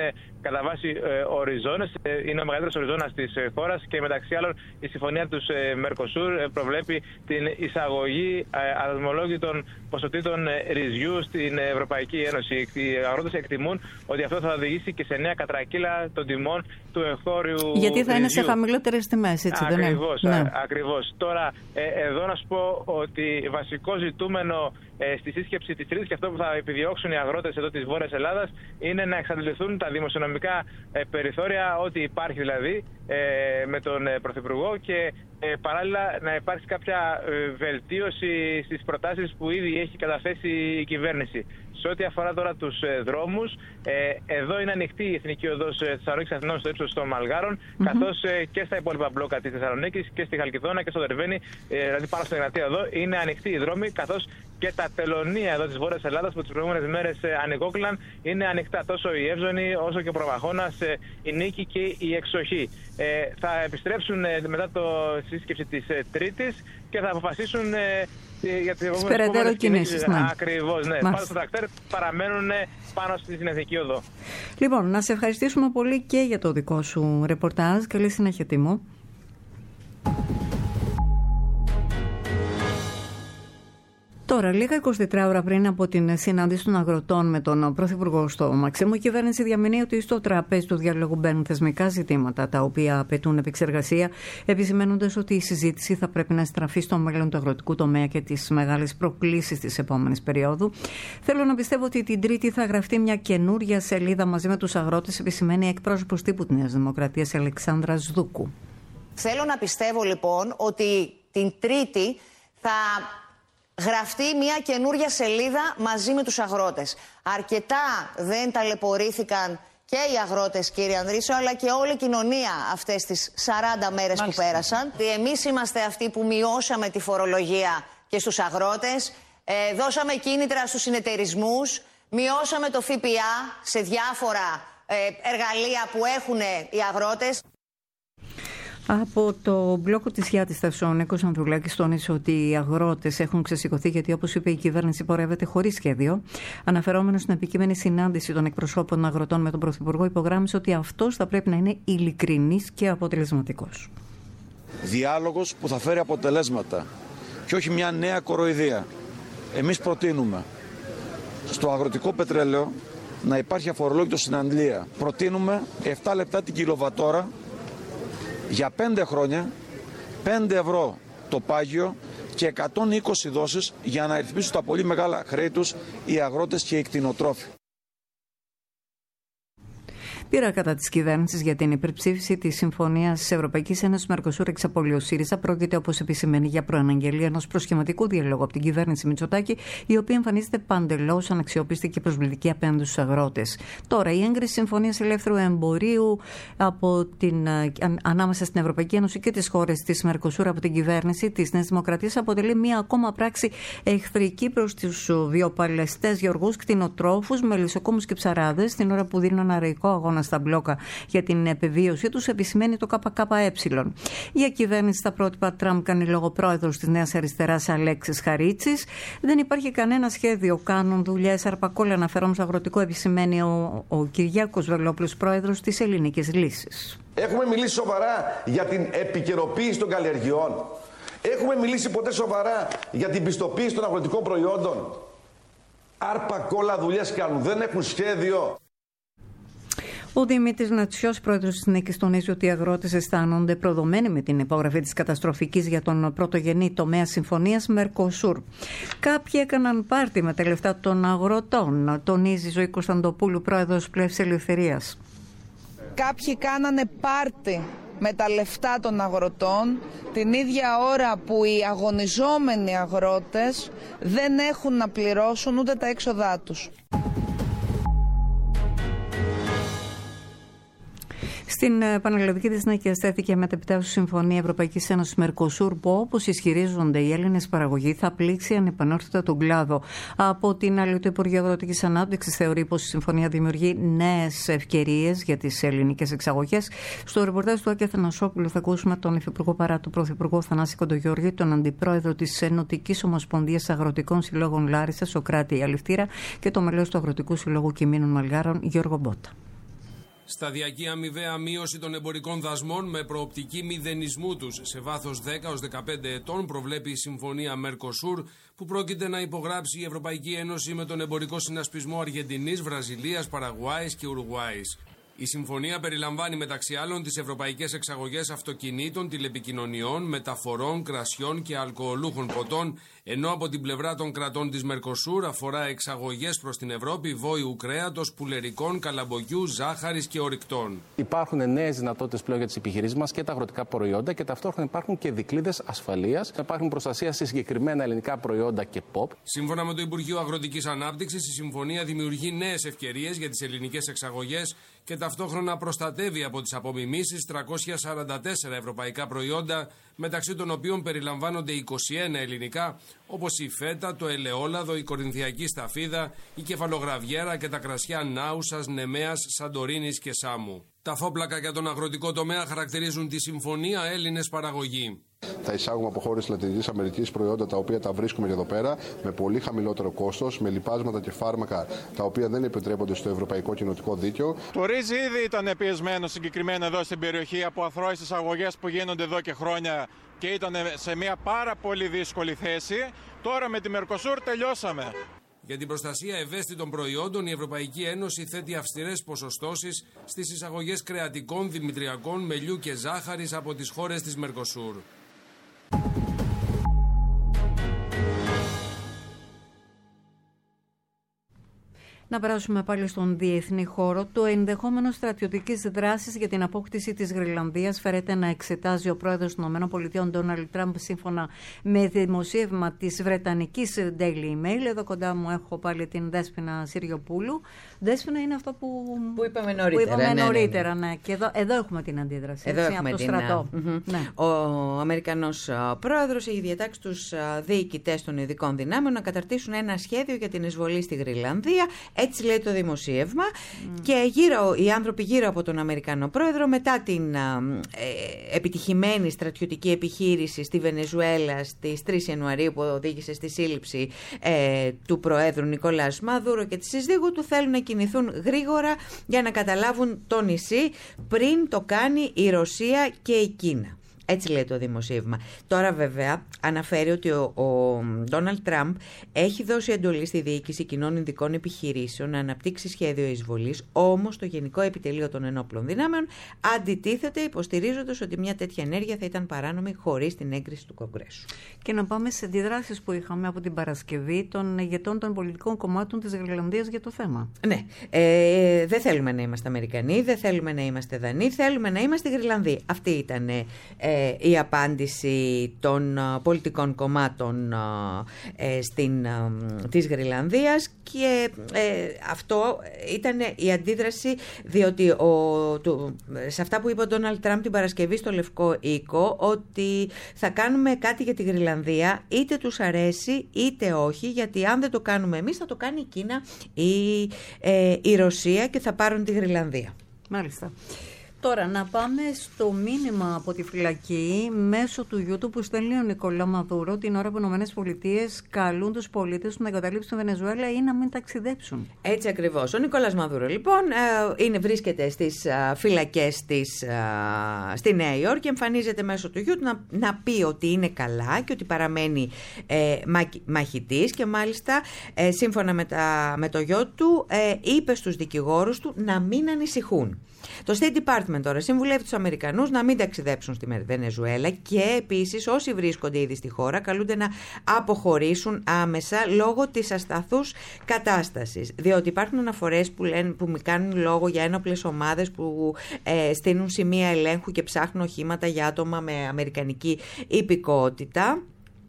κατά βάση οριζόνες. Είναι ο μεγαλύτερος οριζόνας της χώρας και μεταξύ άλλων η συμφωνία του Μερκοσούρ προβλέπει την εισαγωγή αδασμολόγητων ποσοτήτων ρυζιού στην Ευρωπαϊκή Ένωση. Οι αγρότες εκτιμούν ότι αυτό θα οδηγήσει και σε νέα κατρακύλα των τιμών του εγχώριου. Γιατί θα ρυζιού. Είναι σε χαμηλότερες τιμές, έτσι δεν είναι? Ακριβώς, ναι. ακριβώς. Τώρα, ε, εδώ να σου πω ότι βασικό ζητούμενο ε, στη σύσκεψη της Τρίτης και αυτό που θα επιδιώξουν οι αγρότες εδώ της Βόρειας Ελλάδας είναι να εξαντληθούν τα δημοσιονομικά ε, περιθώρια, ό,τι υπάρχει δηλαδή, ε, με τον ε, Πρωθυπουργό και ε, παράλληλα να υπάρξει κάποια ε, βελτίωση στις προτάσεις που ήδη έχει καταθέσει η κυβέρνηση. Σε ό,τι αφορά τώρα τους ε, δρόμους, ε, εδώ είναι ανοιχτή η Εθνική Οδός ε, Θεσσαλονίκης Αθηνών στο ύψος των Μαλγάρων, mm-hmm. καθώς ε, και στα υπόλοιπα μπλόκα της Θεσσαλονίκης και στη Χαλκιδόνα και στο Δερβαίνη, ε, δηλαδή πάνω στην Εγνατία εδώ, είναι ανοιχτοί οι δρόμοι, καθώς και τα τελωνία εδώ της Βόρειας Ελλάδας που τις προηγούμενες μέρες ε, ανοιγόκλειναν είναι ανοιχτά, τόσο η Εύζωνη όσο και ο Προμαχώνας, ε, η Νίκη και η Εξοχή. Ε, θα επιστρέψουν ε, μετά το σύσκεψη της ε, Τρίτης και θα αποφασίσουν ε, για τις περαιτέρω κινήσεις. Ναι. Ακριβώς, ναι. Πάντα στο τρακτέρ παραμένουν πάνω στην Εθνική Οδό. Λοιπόν, να σε ευχαριστήσουμε πολύ και για το δικό σου ρεπορτάζ. Καλή συνέχεια, Τίμω. Τώρα, λίγα εικοσιτετρά ώρα πριν από την συνάντηση των αγροτών με τον Πρωθυπουργό στο Μαξίμου, η κυβέρνηση διαμηνύει ότι στο τραπέζι του διαλόγου μπαίνουν θεσμικά ζητήματα τα οποία απαιτούν επεξεργασία, επισημαίνοντας ότι η συζήτηση θα πρέπει να στραφεί στο μέλλον του αγροτικού τομέα και τις μεγάλες προκλήσεις της επόμενης περίοδου. Θέλω να πιστεύω ότι την Τρίτη θα γραφτεί μια καινούρια σελίδα μαζί με τους αγρότες, επισημαίνει εκπρόσωπος τύπου της Νέας Δημοκρατίας Αλεξάνδρα Σδούκου. Θέλω να πιστεύω λοιπόν ότι την Τρίτη θα γραφτεί μια καινούρια σελίδα μαζί με τους αγρότες. Αρκετά δεν ταλαιπωρήθηκαν και οι αγρότες, κύριε Ανδρήσο, αλλά και όλη η κοινωνία αυτές τις σαράντα μέρες Μάλιστα. που πέρασαν. Εμείς είμαστε αυτοί που μειώσαμε τη φορολογία και στους αγρότες, ε, δώσαμε κίνητρα στους συνεταιρισμούς, μειώσαμε το ΦΠΑ σε διάφορα ε, εργαλεία που έχουν οι αγρότες. Από το μπλόκο της Γιάτης, ο Νίκος Ανδρουλάκης τόνισε ότι οι αγρότες έχουν ξεσηκωθεί γιατί, όπως είπε, η κυβέρνηση πορεύεται χωρίς σχέδιο. Αναφερόμενος στην επικείμενη συνάντηση των εκπροσώπων αγροτών με τον Πρωθυπουργό, υπογράμμισε ότι αυτός θα πρέπει να είναι ειλικρινής και αποτελεσματικός. Διάλογος που θα φέρει αποτελέσματα και όχι μια νέα κοροϊδία. Εμείς προτείνουμε στο αγροτικό πετρέλαιο να υπάρχει αφορολόγητο στην αντλία. Προτείνουμε επτά λεπτά την κιλοβατόρα για πέντε χρόνια, πέντε ευρώ το πάγιο και εκατόν είκοσι δόσεις για να ρυθμίσουν τα πολύ μεγάλα χρέη τους οι αγρότες και οι κτηνοτρόφοι. Πήρα κατά της κυβέρνησης για την υπερψήφιση της Συμφωνίας της Ευρωπαϊκής Ένωσης Μερκοσούρ εξαπολύει ο ΣΥΡΙΖΑ. Πρόκειται, όπως επισημαίνει, για προαναγγελία ενός προσχηματικού διαλόγου από την κυβέρνηση Μητσοτάκη, η οποία εμφανίζεται παντελώς αναξιόπιστη και προσβλητική απέναντι στους αγρότες. Τώρα, η έγκριση Συμφωνίας Ελεύθερου Εμπορίου από την, ανάμεσα στην Ευρωπαϊκή Ένωση και τις χώρες της Μερκοσούρ από την κυβέρνηση της Νέας Δημοκρατίας αποτελεί μία ακόμα πράξη εχθρική προς τους βιοπαλαιστές γεωργούς, κτηνοτρόφους, μελισσοκόμους και ψαράδες, την ώρα που δίνουν ένα αραιικό αγώνα στα μπλόκα για την επιβίωσή τους, επισημαίνει το ΚΚΕ. Για κυβέρνηση στα πρότυπα Τραμπ κάνει λόγο πρόεδρος της Νέας Αριστεράς Αλέξης Χαρίτσης. Δεν υπάρχει κανένα σχέδιο, κάνουν δουλειές αρπακόλα, αναφερόμενο στο αγροτικό, επισημαίνει ο, ο Κυριάκος Βελόπουλος, πρόεδρος της Ελληνικής Λύσης. Έχουμε μιλήσει σοβαρά για την επικαιροποίηση των καλλιεργειών. Έχουμε μιλήσει ποτέ σοβαρά για την πιστοποίηση των αγροτικών προϊόντων. Αρπακόλα δουλειές κάνουν, δεν έχουν σχέδιο. Ο Δημήτρης Νατσιός, πρόεδρος της Νίκης, τονίζει ότι οι αγρότες αισθάνονται προδομένοι με την υπογραφή της καταστροφικής για τον πρωτογενή τομέα συμφωνίας Μερκοσούρ. Κάποιοι έκαναν πάρτι με τα λεφτά των αγροτών, τονίζει Ζωή Κωνσταντοπούλου, πρόεδρος Πλεύσης Ελευθερίας. Κάποιοι κάνανε πάρτι με τα λεφτά των αγροτών την ίδια ώρα που οι αγωνιζόμενοι αγρότες δεν έχουν να πληρώσουν ούτε τα έξοδά τους. Στην Πανελλαδική Θεσσαλονίκη στέθηκε μετεπιτάφους συμφωνία Ευρωπαϊκής Ένωσης Μερκοσούρ, που, όπως ισχυρίζονται οι Έλληνες παραγωγοί, θα πλήξει ανεπανόρθωτα τον κλάδο. Από την άλλη, το Υπουργείο Αγροτικής Ανάπτυξης θεωρεί πως η συμφωνία δημιουργεί νέες ευκαιρίες για τις ελληνικές εξαγωγές. Στο ρεπορτάζ του Άκη Αθανασόπουλου θα ακούσουμε τον Υφυπουργό παρά του Πρωθυπουργό Θανάση Κοντογιώργη, τον Αντιπρόεδρο της Ενωτικής Ομοσπονδίας Αγροτικών Συλλόγων Λάρισα, Σοκράτη Αληφτήρα, και το μέλος του Αγροτικού Συλλόγου Κιμήνων Μαλγάρων, Γιώργο Μπότα. Σταδιακή αμοιβαία μείωση των εμπορικών δασμών με προοπτική μηδενισμού τους σε βάθος δέκα έως δεκαπέντε ετών προβλέπει η Συμφωνία Mercosur που πρόκειται να υπογράψει η Ευρωπαϊκή Ένωση με τον εμπορικό συνασπισμό Αργεντινής, Βραζιλίας, Παραγουάης και Ουρουγουάης. Η συμφωνία περιλαμβάνει μεταξύ άλλων τις ευρωπαϊκές εξαγωγές αυτοκινήτων, τηλεπικοινωνιών, μεταφορών, κρασιών και αλκοολούχων ποτών, ενώ από την πλευρά των κρατών της Mercosur αφορά εξαγωγές προς την Ευρώπη βόηου κρέατος, πουλερικών, καλαμποκιού, ζάχαρης και ορυκτών. Υπάρχουν νέες δυνατότητες πλέον για τις επιχειρήσεις μας και τα αγροτικά προϊόντα και ταυτόχρονα υπάρχουν και δικλείδες ασφαλείας. Υπάρχουν προστασία σε συγκεκριμένα ελληνικά προϊόντα και ποπ. Σύμφωνα με το Υπουργείο Αγροτικής Ανάπτυξης, η συμφωνία δημιουργεί νέες ευκαιρίες για τις ελληνικές εξαγωγές και ταυτόχρονα προστατεύει από τις απομιμήσεις τριακόσια σαράντα τέσσερα ευρωπαϊκά προϊόντα, μεταξύ των οποίων περιλαμβάνονται είκοσι ένα ελληνικά, όπως η φέτα, το ελαιόλαδο, η κορινθιακή σταφίδα, η κεφαλογραβιέρα και τα κρασιά Νάουσας, Νεμέας, Σαντορίνης και Σάμου. Τα φόπλακα για τον αγροτικό τομέα χαρακτηρίζουν τη συμφωνία Έλληνες παραγωγή. Θα εισάγουμε από χώρες της Λατινικής Αμερικής προϊόντα τα οποία τα βρίσκουμε εδώ πέρα με πολύ χαμηλότερο κόστος, με λιπάσματα και φάρμακα τα οποία δεν επιτρέπονται στο Ευρωπαϊκό Κοινοτικό Δίκαιο. Το ρύζι ήδη ήταν πιεσμένο συγκεκριμένα εδώ στην περιοχή από αθρώες εισαγωγές που γίνονται εδώ και χρόνια και ήταν σε μια πάρα πολύ δύσκολη θέση. Τώρα με τη Mercosur τελειώσαμε. Για την προστασία ευαίσθητων προϊόντων, η Ευρωπαϊκή Ένωση θέτει αυστηρές ποσοστώσεις στις εισαγωγές κρεατικών, δημητριακών, μελιού και ζάχαρης από τις χώρες της Mercosur. Να περάσουμε πάλι στον διεθνή χώρο. Το ενδεχόμενο στρατιωτικής δράσης για την απόκτηση της Γροιλανδίας φέρεται να εξετάζει ο πρόεδρος των ΗΠΑ, Ντόναλντ Τραμπ, σύμφωνα με δημοσίευμα της βρετανικής Daily Mail. Εδώ κοντά μου έχω πάλι την Δέσποινα Συριοπούλου. Δέσποινα είναι αυτό που, που είπαμε νωρίτερα. Που είπαμε ναι, νωρίτερα ναι, ναι. Ναι. Και εδώ, εδώ έχουμε την αντίδραση. Εδώ έτσι, έχουμε από το την, στρατό. Uh-huh. Ναι. Ο Αμερικανός πρόεδρος έχει διατάξει τους διοικητές των ειδικών δυνάμεων να καταρτήσουν ένα σχέδιο για την εισβολή στη Γροιλανδία. Έτσι λέει το δημοσίευμα. Mm. Και γύρω, οι άνθρωποι γύρω από τον Αμερικανό πρόεδρο, μετά την ε, επιτυχημένη στρατιωτική επιχείρηση στη Βενεζουέλα στις τρεις Ιανουαρίου που οδήγησε στη σύλληψη ε, του προέδρου Νικολάς Μαδούρο και της συζύγου του, θέλουν να κινηθούν γρήγορα για να καταλάβουν το νησί πριν το κάνει η Ρωσία και η Κίνα. Έτσι λέει το δημοσίευμα. Τώρα βέβαια αναφέρει ότι ο Ντόναλντ Τραμπ έχει δώσει εντολή στη Διοίκηση Κοινών Ειδικών Επιχειρήσεων να αναπτύξει σχέδιο εισβολής, όμως το Γενικό Επιτελείο των Ενόπλων Δυνάμεων αντιτίθεται, υποστηρίζοντας ότι μια τέτοια ενέργεια θα ήταν παράνομη χωρίς την έγκριση του Κογκρέσου. Και να πάμε σε αντιδράσεις που είχαμε από την Παρασκευή των ηγετών των πολιτικών κομμάτων της Γροιλανδίας για το θέμα. Ναι. Ε, δεν θέλουμε να είμαστε Αμερικανοί, δεν θέλουμε να είμαστε Δανείοι, θέλουμε να είμαστε Γροιλανδοί. Αυτή ήταν ε, η απάντηση των uh, πολιτικών κομμάτων uh, ε, στην, uh, της Γροιλανδίας και ε, αυτό ήταν η αντίδραση, διότι ο, του, σε αυτά που είπε ο Ντόναλντ Τραμπ την Παρασκευή στο Λευκό Οίκο, ότι θα κάνουμε κάτι για τη Γροιλανδία, είτε τους αρέσει είτε όχι, γιατί αν δεν το κάνουμε εμείς θα το κάνει η Κίνα ή ε, η Ρωσία και θα πάρουν τη Γροιλανδία. Μάλιστα. Τώρα να πάμε στο μήνυμα από τη φυλακή μέσω του YouTube που στέλνει ο Νικολά Μαδούρο την ώρα που οι ΗΠΑ καλούν τους πολίτες του να εγκαταλείψουν τη Βενεζουέλα ή να μην ταξιδέψουν. Έτσι ακριβώς. Ο Νικολάς Μαδούρο λοιπόν είναι, βρίσκεται στις φυλακές της στη Νέα Υόρκη, εμφανίζεται μέσω του YouTube να, να πει ότι είναι καλά και ότι παραμένει ε, μα, μαχητής και μάλιστα ε, σύμφωνα με, τα, με το γιο του ε, είπε στους δικηγόρους του να μην ανησυχούν. Το State Department τώρα συμβουλεύει τους Αμερικανούς να μην ταξιδέψουν στη Βενεζουέλα και επίσης όσοι βρίσκονται ήδη στη χώρα καλούνται να αποχωρήσουν άμεσα λόγω της ασταθούς κατάστασης. Διότι υπάρχουν αναφορές που, λένε, που κάνουν λόγο για ένοπλες ομάδες που ε, στείνουν σημεία ελέγχου και ψάχνουν οχήματα για άτομα με αμερικανική υπηκότητα.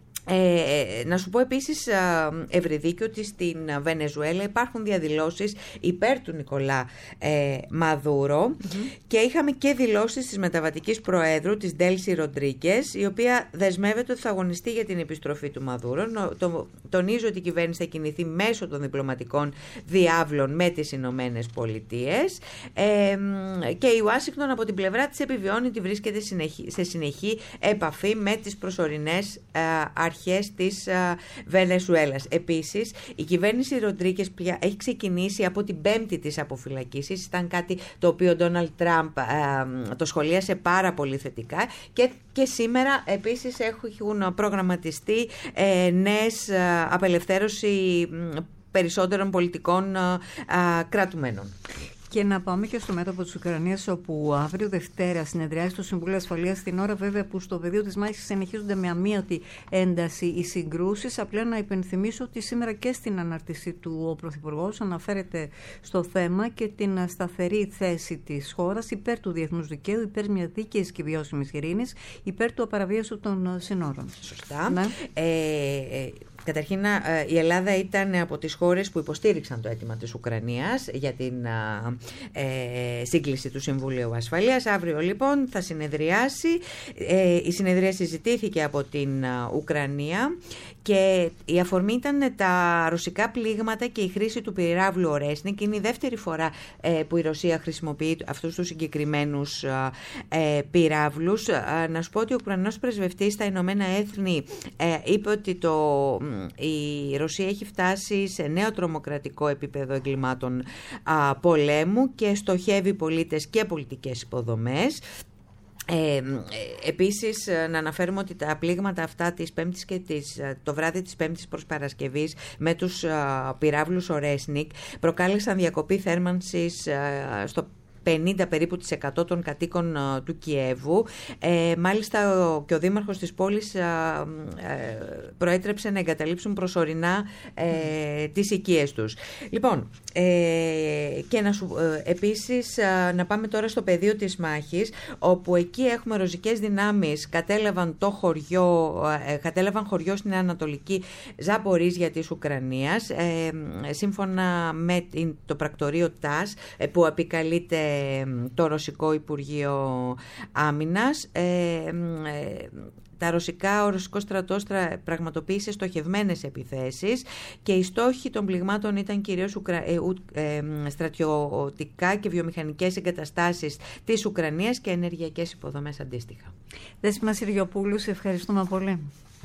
Ε, να σου πω επίσης, Ευρυδίκη, ότι στην Βενεζουέλα υπάρχουν διαδηλώσεις υπέρ του Νικολά ε, Μαδούρο mm-hmm. και είχαμε και δηλώσεις της μεταβατικής προέδρου της Ντέλσι Ροντρίγκες, η οποία δεσμεύεται ότι θα αγωνιστεί για την επιστροφή του Μαδούρο. Το, τονίζει ότι η κυβέρνηση θα κινηθεί μέσω των διπλωματικών διάβλων με τις Ηνωμένες Πολιτείες ε, και η Ουάσιγκτον από την πλευρά της επιβιώνει ότι βρίσκεται συνεχή, σε συνεχή επαφή με τις προσωρινές ε, αρχές αρχές της Βενεζουέλας. Επίσης, η κυβέρνηση Ροντρίγκες πια έχει ξεκινήσει από την πέμπτη της αποφυλακίσεις. Ήταν κάτι το οποίο ο Ντόναλντ Τραμπ το σχολίασε πάρα πολύ θετικά και, και σήμερα επίσης έχουν προγραμματιστεί ε, νέες απελευθέρωση περισσότερων πολιτικών α, κρατουμένων. Και να πάμε και στο μέτωπο της Ουκρανίας, όπου αύριο Δευτέρα συνεδριάζει το Συμβούλιο Ασφαλείας, την ώρα βέβαια που στο πεδίο της μάχης συνεχίζονται με αμύωτη ένταση οι συγκρούσεις. Απλά να υπενθυμίσω ότι σήμερα και στην ανάρτησή του ο Πρωθυπουργός αναφέρεται στο θέμα και την σταθερή θέση της χώρας υπέρ του διεθνούς δικαίου, υπέρ μια δίκαιης και βιώσιμης ειρήνης, υπέρ του απαραβίασου των συνόρων. Σωστά. Ναι. Ε, Καταρχήν, η Ελλάδα ήταν από τις χώρες που υποστήριξαν το αίτημα της Ουκρανίας για την ε, σύγκληση του Συμβουλίου Ασφαλείας. Αύριο λοιπόν θα συνεδριάσει. Ε, η συνεδρία συζητήθηκε από την Ουκρανία και η αφορμή ήταν τα ρωσικά πλήγματα και η χρήση του πυράβλου Ορέσνικ. Είναι η δεύτερη φορά ε, που η Ρωσία χρησιμοποιεί αυτούς τους συγκεκριμένους ε, πυράβλους. Ε, να σου πω ότι ο Ουκρανός πρεσβευτής στα Ηνωμένα Έθνη ε, είπε ότι το η Ρωσία έχει φτάσει σε νέο τρομοκρατικό επίπεδο εγκλημάτων α, πολέμου και στοχεύει πολίτες και πολιτικές υποδομές. Ε, επίσης να αναφέρουμε ότι τα πλήγματα αυτά της Πέμπτης και της, το βράδυ της Πέμπτης προς Παρασκευής με τους α, πυράβλους Ορέσνικ προκάλεσαν διακοπή θέρμανσης α, στο πενήντα περίπου της εκατό των κατοίκων uh, του Κιέβου. Ε, μάλιστα ο, και ο δήμαρχος της πόλης uh, uh, προέτρεψε να εγκαταλείψουν προσωρινά uh, τις οικίες τους. Λοιπόν, ε, και να σου, uh, επίσης uh, να πάμε τώρα στο πεδίο της μάχης, όπου εκεί έχουμε ρωσικές δυνάμεις κατέλαβαν το χωριό, uh, κατέλαβαν χωριό στην ανατολική Ζαπορίζια της Ουκρανίας, ε, σύμφωνα με το πρακτορείο ΤΑΣ που επικαλείται το Ρωσικό Υπουργείο Άμυνας. Ε, ε, τα ρωσικά, ο ρωσικός στρατός πραγματοποίησε στοχευμένες επιθέσεις και οι στόχοι των πληγμάτων ήταν κυρίως ουκρα... ε, ε, στρατιωτικά και βιομηχανικές εγκαταστάσεις της Ουκρανίας και ενεργειακές υποδομές αντίστοιχα. Δέσποινα Συριοπούλου, σε ευχαριστούμε πολύ.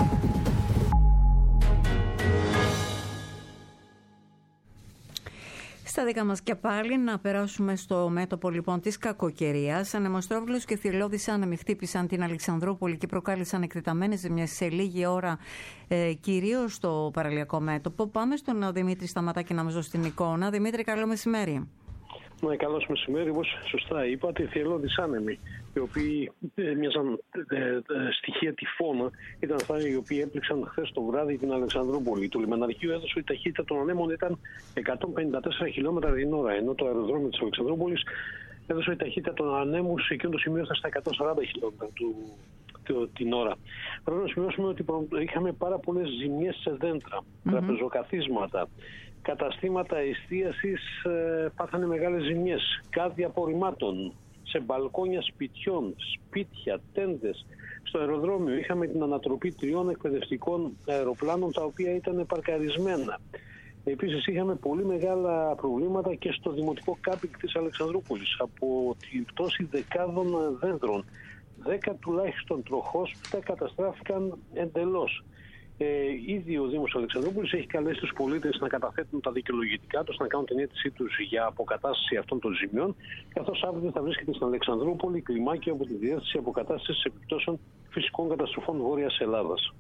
Στα δικά μας και πάλι να περάσουμε στο μέτωπο λοιπόν της κακοκαιρίας. Ανεμοστρόβιλος και θηριώδεις άνεμοι χτύπησαν την Αλεξανδρούπολη και προκάλεσαν εκτεταμένες ζημιές σε λίγη ώρα, ε, κυρίως στο παραλιακό μέτωπο. Πάμε στον Δημήτρη Σταματάκη να μας δώσει την εικόνα. Δημήτρη, καλό μεσημέρι. Ναι, καλώς μεσημέρι, όπως σωστά είπατε, θηριώδεις άνεμοι, οι οποίοι ε, μοιάζαν ε, ε, στοιχεία τυφώνα, ήταν αυτά οι οποίοι έπληξαν χθες το βράδυ την Αλεξανδρούπολη. Το λιμεναρχείο έδωσε ότι η ταχύτητα των ανέμων ήταν εκατόν πενήντα τέσσερα χιλιόμετρα την ώρα, ενώ το αεροδρόμιο της Αλεξανδρούπολης έδωσε ότι η ταχύτητα των ανέμων σε εκείνο το σημείο ήταν στα εκατόν σαράντα χιλιόμετρα του, του, την ώρα. Πρέπει να σημειώσουμε ότι είχαμε πάρα πολλές ζημιές σε δέντρα, mm-hmm. τραπεζοκαθίσματα. Καταστήματα εστίασης ε, πάθανε μεγάλες ζημιές, κάδια απορριμμάτων, σε μπαλκόνια σπιτιών, σπίτια, τέντες. Στο αεροδρόμιο είχαμε την ανατροπή τριών εκπαιδευτικών αεροπλάνων τα οποία ήταν παρκαρισμένα. Επίσης είχαμε πολύ μεγάλα προβλήματα και στο δημοτικό κάμπινγκ της Αλεξανδρούπολης από την πτώση δεκάδων δέντρων. Δέκα τουλάχιστον τροχόσπιτα καταστράφηκαν εντελώς. Ε, ήδη ο Δήμος Αλεξανδρούπολης έχει καλέσει τους πολίτες να καταθέτουν τα δικαιολογητικά τους, να κάνουν την αίτησή τους για αποκατάσταση αυτών των ζημιών, καθώς αύριο θα βρίσκεται στην Αλεξανδρούπολη κλιμάκιο από τη Διεύθυνση Αποκατάστασης Επιπτώσεων Φυσικών Καταστροφών Βόρειας Ελλάδας.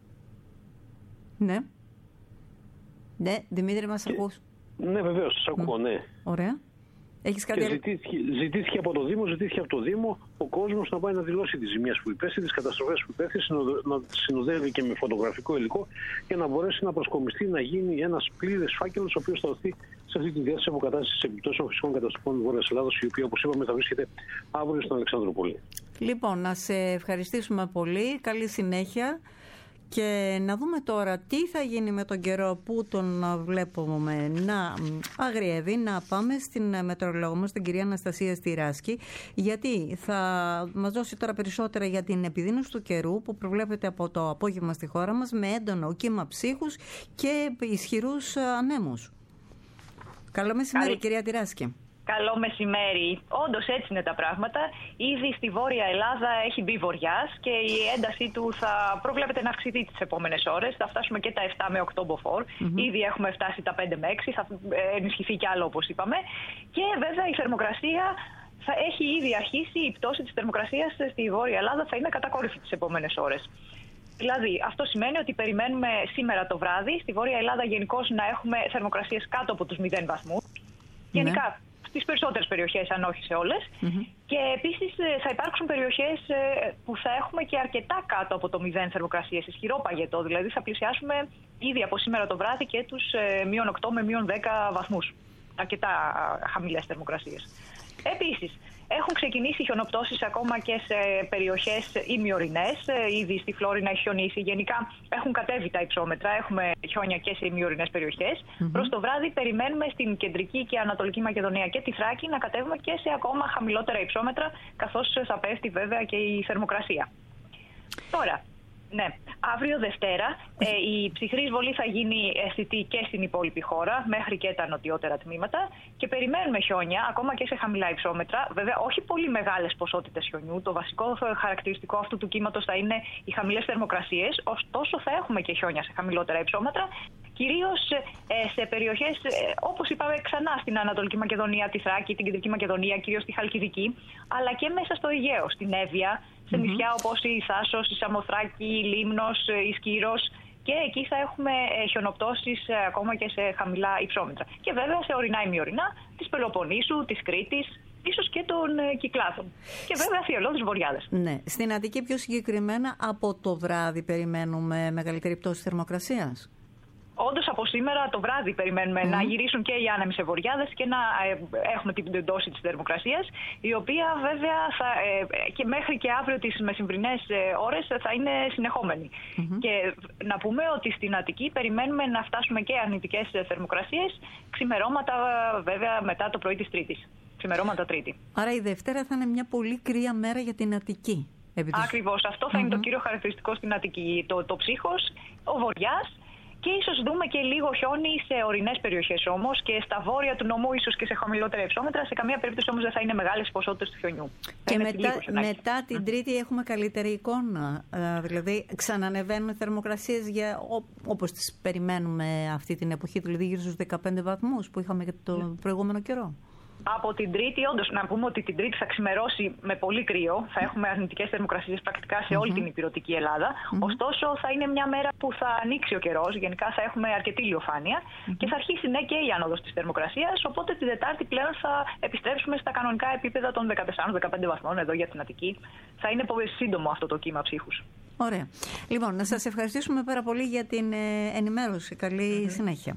Ναι. Ναι, Δημήτρη, μας και... ακούς? Ναι, βεβαίως, σας ακούω, ναι. Ωραία. Έχεις κάτι και ζητήθηκε, ζητήθηκε από το Δήμο, ζητήθηκε από το Δήμο ο κόσμος να πάει να δηλώσει τις ζημιές που υπέστη, τις καταστροφές που υπέστη, να συνοδεύει και με φωτογραφικό υλικό για να μπορέσει να προσκομιστεί, να γίνει ένας πλήρες φάκελος ο οποίος θα δοθεί σε αυτή τη διάθεση αποκατάστασης επιπτώσεων φυσικών καταστροφών Βόρειας Ελλάδας, η οποία, όπως είπαμε, θα βρίσκεται αύριο στην Αλεξανδρούπολη. Λοιπόν, να σε ευχαριστήσουμε πολύ. Καλή συνέχεια. Και να δούμε τώρα τι θα γίνει με τον καιρό που τον βλέπουμε να αγριεύει. Να πάμε στην μετεωρολόγο μας, την κυρία Αναστασία Στυράσκη, γιατί θα μας δώσει τώρα περισσότερα για την επιδείνωση του καιρού που προβλέπεται από το απόγευμα στη χώρα μας με έντονο κύμα ψύχους και ισχυρούς ανέμους. Καλό μεσημέρι, Καλή... κυρία Τυράσκη. Καλό μεσημέρι. Όντως έτσι είναι τα πράγματα. Ήδη στη Βόρεια Ελλάδα έχει μπει βοριάς και η έντασή του θα προβλέπεται να αυξηθεί τις επόμενες ώρες. Θα φτάσουμε και τα επτά με οκτώ μποφόρ. Mm-hmm. Ήδη έχουμε φτάσει τα πέντε με έξι. Θα ενισχυθεί κι άλλο, όπως είπαμε. Και βέβαια η θερμοκρασία θα έχει ήδη αρχίσει. Η πτώση της θερμοκρασίας στη Βόρεια Ελλάδα θα είναι κατακόρυφη τις επόμενες ώρες. Δηλαδή, αυτό σημαίνει ότι περιμένουμε σήμερα το βράδυ στη Βόρεια Ελλάδα γενικώς να έχουμε θερμοκρασίες κάτω από τους μηδέν βαθμούς. Ναι. Γενικά στις περισσότερες περιοχές, αν όχι σε όλες. Mm-hmm. Και επίσης θα υπάρξουν περιοχές που θα έχουμε και αρκετά κάτω από το μηδέν θερμοκρασίες, ισχυρό παγετό. Δηλαδή θα πλησιάσουμε ήδη από σήμερα το βράδυ και τους μείον οκτώ με μείον δέκα βαθμούς. Αρκετά χαμηλές θερμοκρασίες. Επίσης, έχουν ξεκινήσει χιονοπτώσεις ακόμα και σε περιοχές ημιορεινές. Ήδη στη Φλόρινα έχει χιονίσει. Γενικά έχουν κατέβει τα υψόμετρα. Έχουμε χιόνια και σε ημιορεινές περιοχές. Mm-hmm. Προς το βράδυ περιμένουμε στην κεντρική και ανατολική Μακεδονία και τη Θράκη να κατέβουμε και σε ακόμα χαμηλότερα υψόμετρα, καθώς θα πέφτει βέβαια και η θερμοκρασία. Τώρα, ναι, αύριο Δευτέρα ε, η ψυχρή εισβολή θα γίνει αισθητή και στην υπόλοιπη χώρα, μέχρι και τα νοτιότερα τμήματα, και περιμένουμε χιόνια ακόμα και σε χαμηλά υψόμετρα. Βέβαια, όχι πολύ μεγάλες ποσότητες χιονιού. Το βασικό χαρακτηριστικό αυτού του κύματος θα είναι οι χαμηλές θερμοκρασίες, ωστόσο θα έχουμε και χιόνια σε χαμηλότερα υψόμετρα, κυρίως ε, σε περιοχές, ε, όπως είπαμε ξανά, στην Ανατολική Μακεδονία, τη Θράκη, την Κεντρική Μακεδονία, κυρίως στη Χαλκιδική, αλλά και μέσα στο Αιγαίο, στην Εύβοια, σε mm-hmm. νησιά όπως η Θάσος, η Σαμοθράκη, η Λίμνος, η Σκύρος, και εκεί θα έχουμε χιονοπτώσεις ακόμα και σε χαμηλά υψόμετρα. Και βέβαια σε ορεινά ημιορεινά της Πελοποννήσου, της Κρήτης, ίσως και των Κυκλάδων. Και βέβαια θειολώδεις βοριάδες. Ναι. Στην Αττική πιο συγκεκριμένα από το βράδυ περιμένουμε μεγαλύτερη πτώση θερμοκρασίας. Όντως από σήμερα το βράδυ περιμένουμε mm. να γυρίσουν και οι άνεμοι σε βοριάδες και να ε, έχουμε την πτώση της θερμοκρασίας, η οποία βέβαια θα, ε, και μέχρι και αύριο τις μεσημβρινές ε, ώρες θα είναι συνεχόμενη. Mm-hmm. Και να πούμε ότι στην Αττική περιμένουμε να φτάσουμε και αρνητικές θερμοκρασίες ξημερώματα βέβαια μετά το πρωί της Τρίτης. Ξημερώματα Τρίτη. Άρα η Δευτέρα θα είναι μια πολύ κρύα μέρα για την Αττική. Ακριβώς. Αυτό θα mm-hmm. είναι το κύριο χαρακτηριστικό στην Αττική. Το, το ψύχος, ο βοριάς. Και ίσως δούμε και λίγο χιόνι σε ορεινές περιοχές όμως, και στα βόρεια του νομού ίσως και σε χαμηλότερα υψόμετρα. Σε καμία περίπτωση όμως δεν θα είναι μεγάλες ποσότητες του χιονιού. Και μετά, μετά την Τρίτη έχουμε καλύτερη εικόνα. Ε, δηλαδή ξανανεβαίνουν θερμοκρασίες για, ό, όπως τις περιμένουμε αυτή την εποχή, δηλαδή γύρω στους δεκαπέντε βαθμούς που είχαμε και το προηγούμενο καιρό. Από την Τρίτη, όντως, να πούμε ότι την Τρίτη θα ξημερώσει με πολύ κρύο. Θα έχουμε αρνητικές θερμοκρασίες πρακτικά σε όλη mm-hmm. την υπηρετική Ελλάδα. Mm-hmm. Ωστόσο, θα είναι μια μέρα που θα ανοίξει ο καιρός. Γενικά θα έχουμε αρκετή ηλιοφάνεια mm-hmm. και θα αρχίσει ναι και η άνοδος της θερμοκρασίας. Οπότε την Τετάρτη πλέον θα επιστρέψουμε στα κανονικά επίπεδα των δεκατεσσάρων με δεκαπέντε βαθμών εδώ για την Αττική. Θα είναι πολύ σύντομο αυτό το κύμα ψύχους. Ωραία. Λοιπόν, να σας ευχαριστήσουμε πάρα πολύ για την ενημέρωση. Καλή mm-hmm. συνέχεια.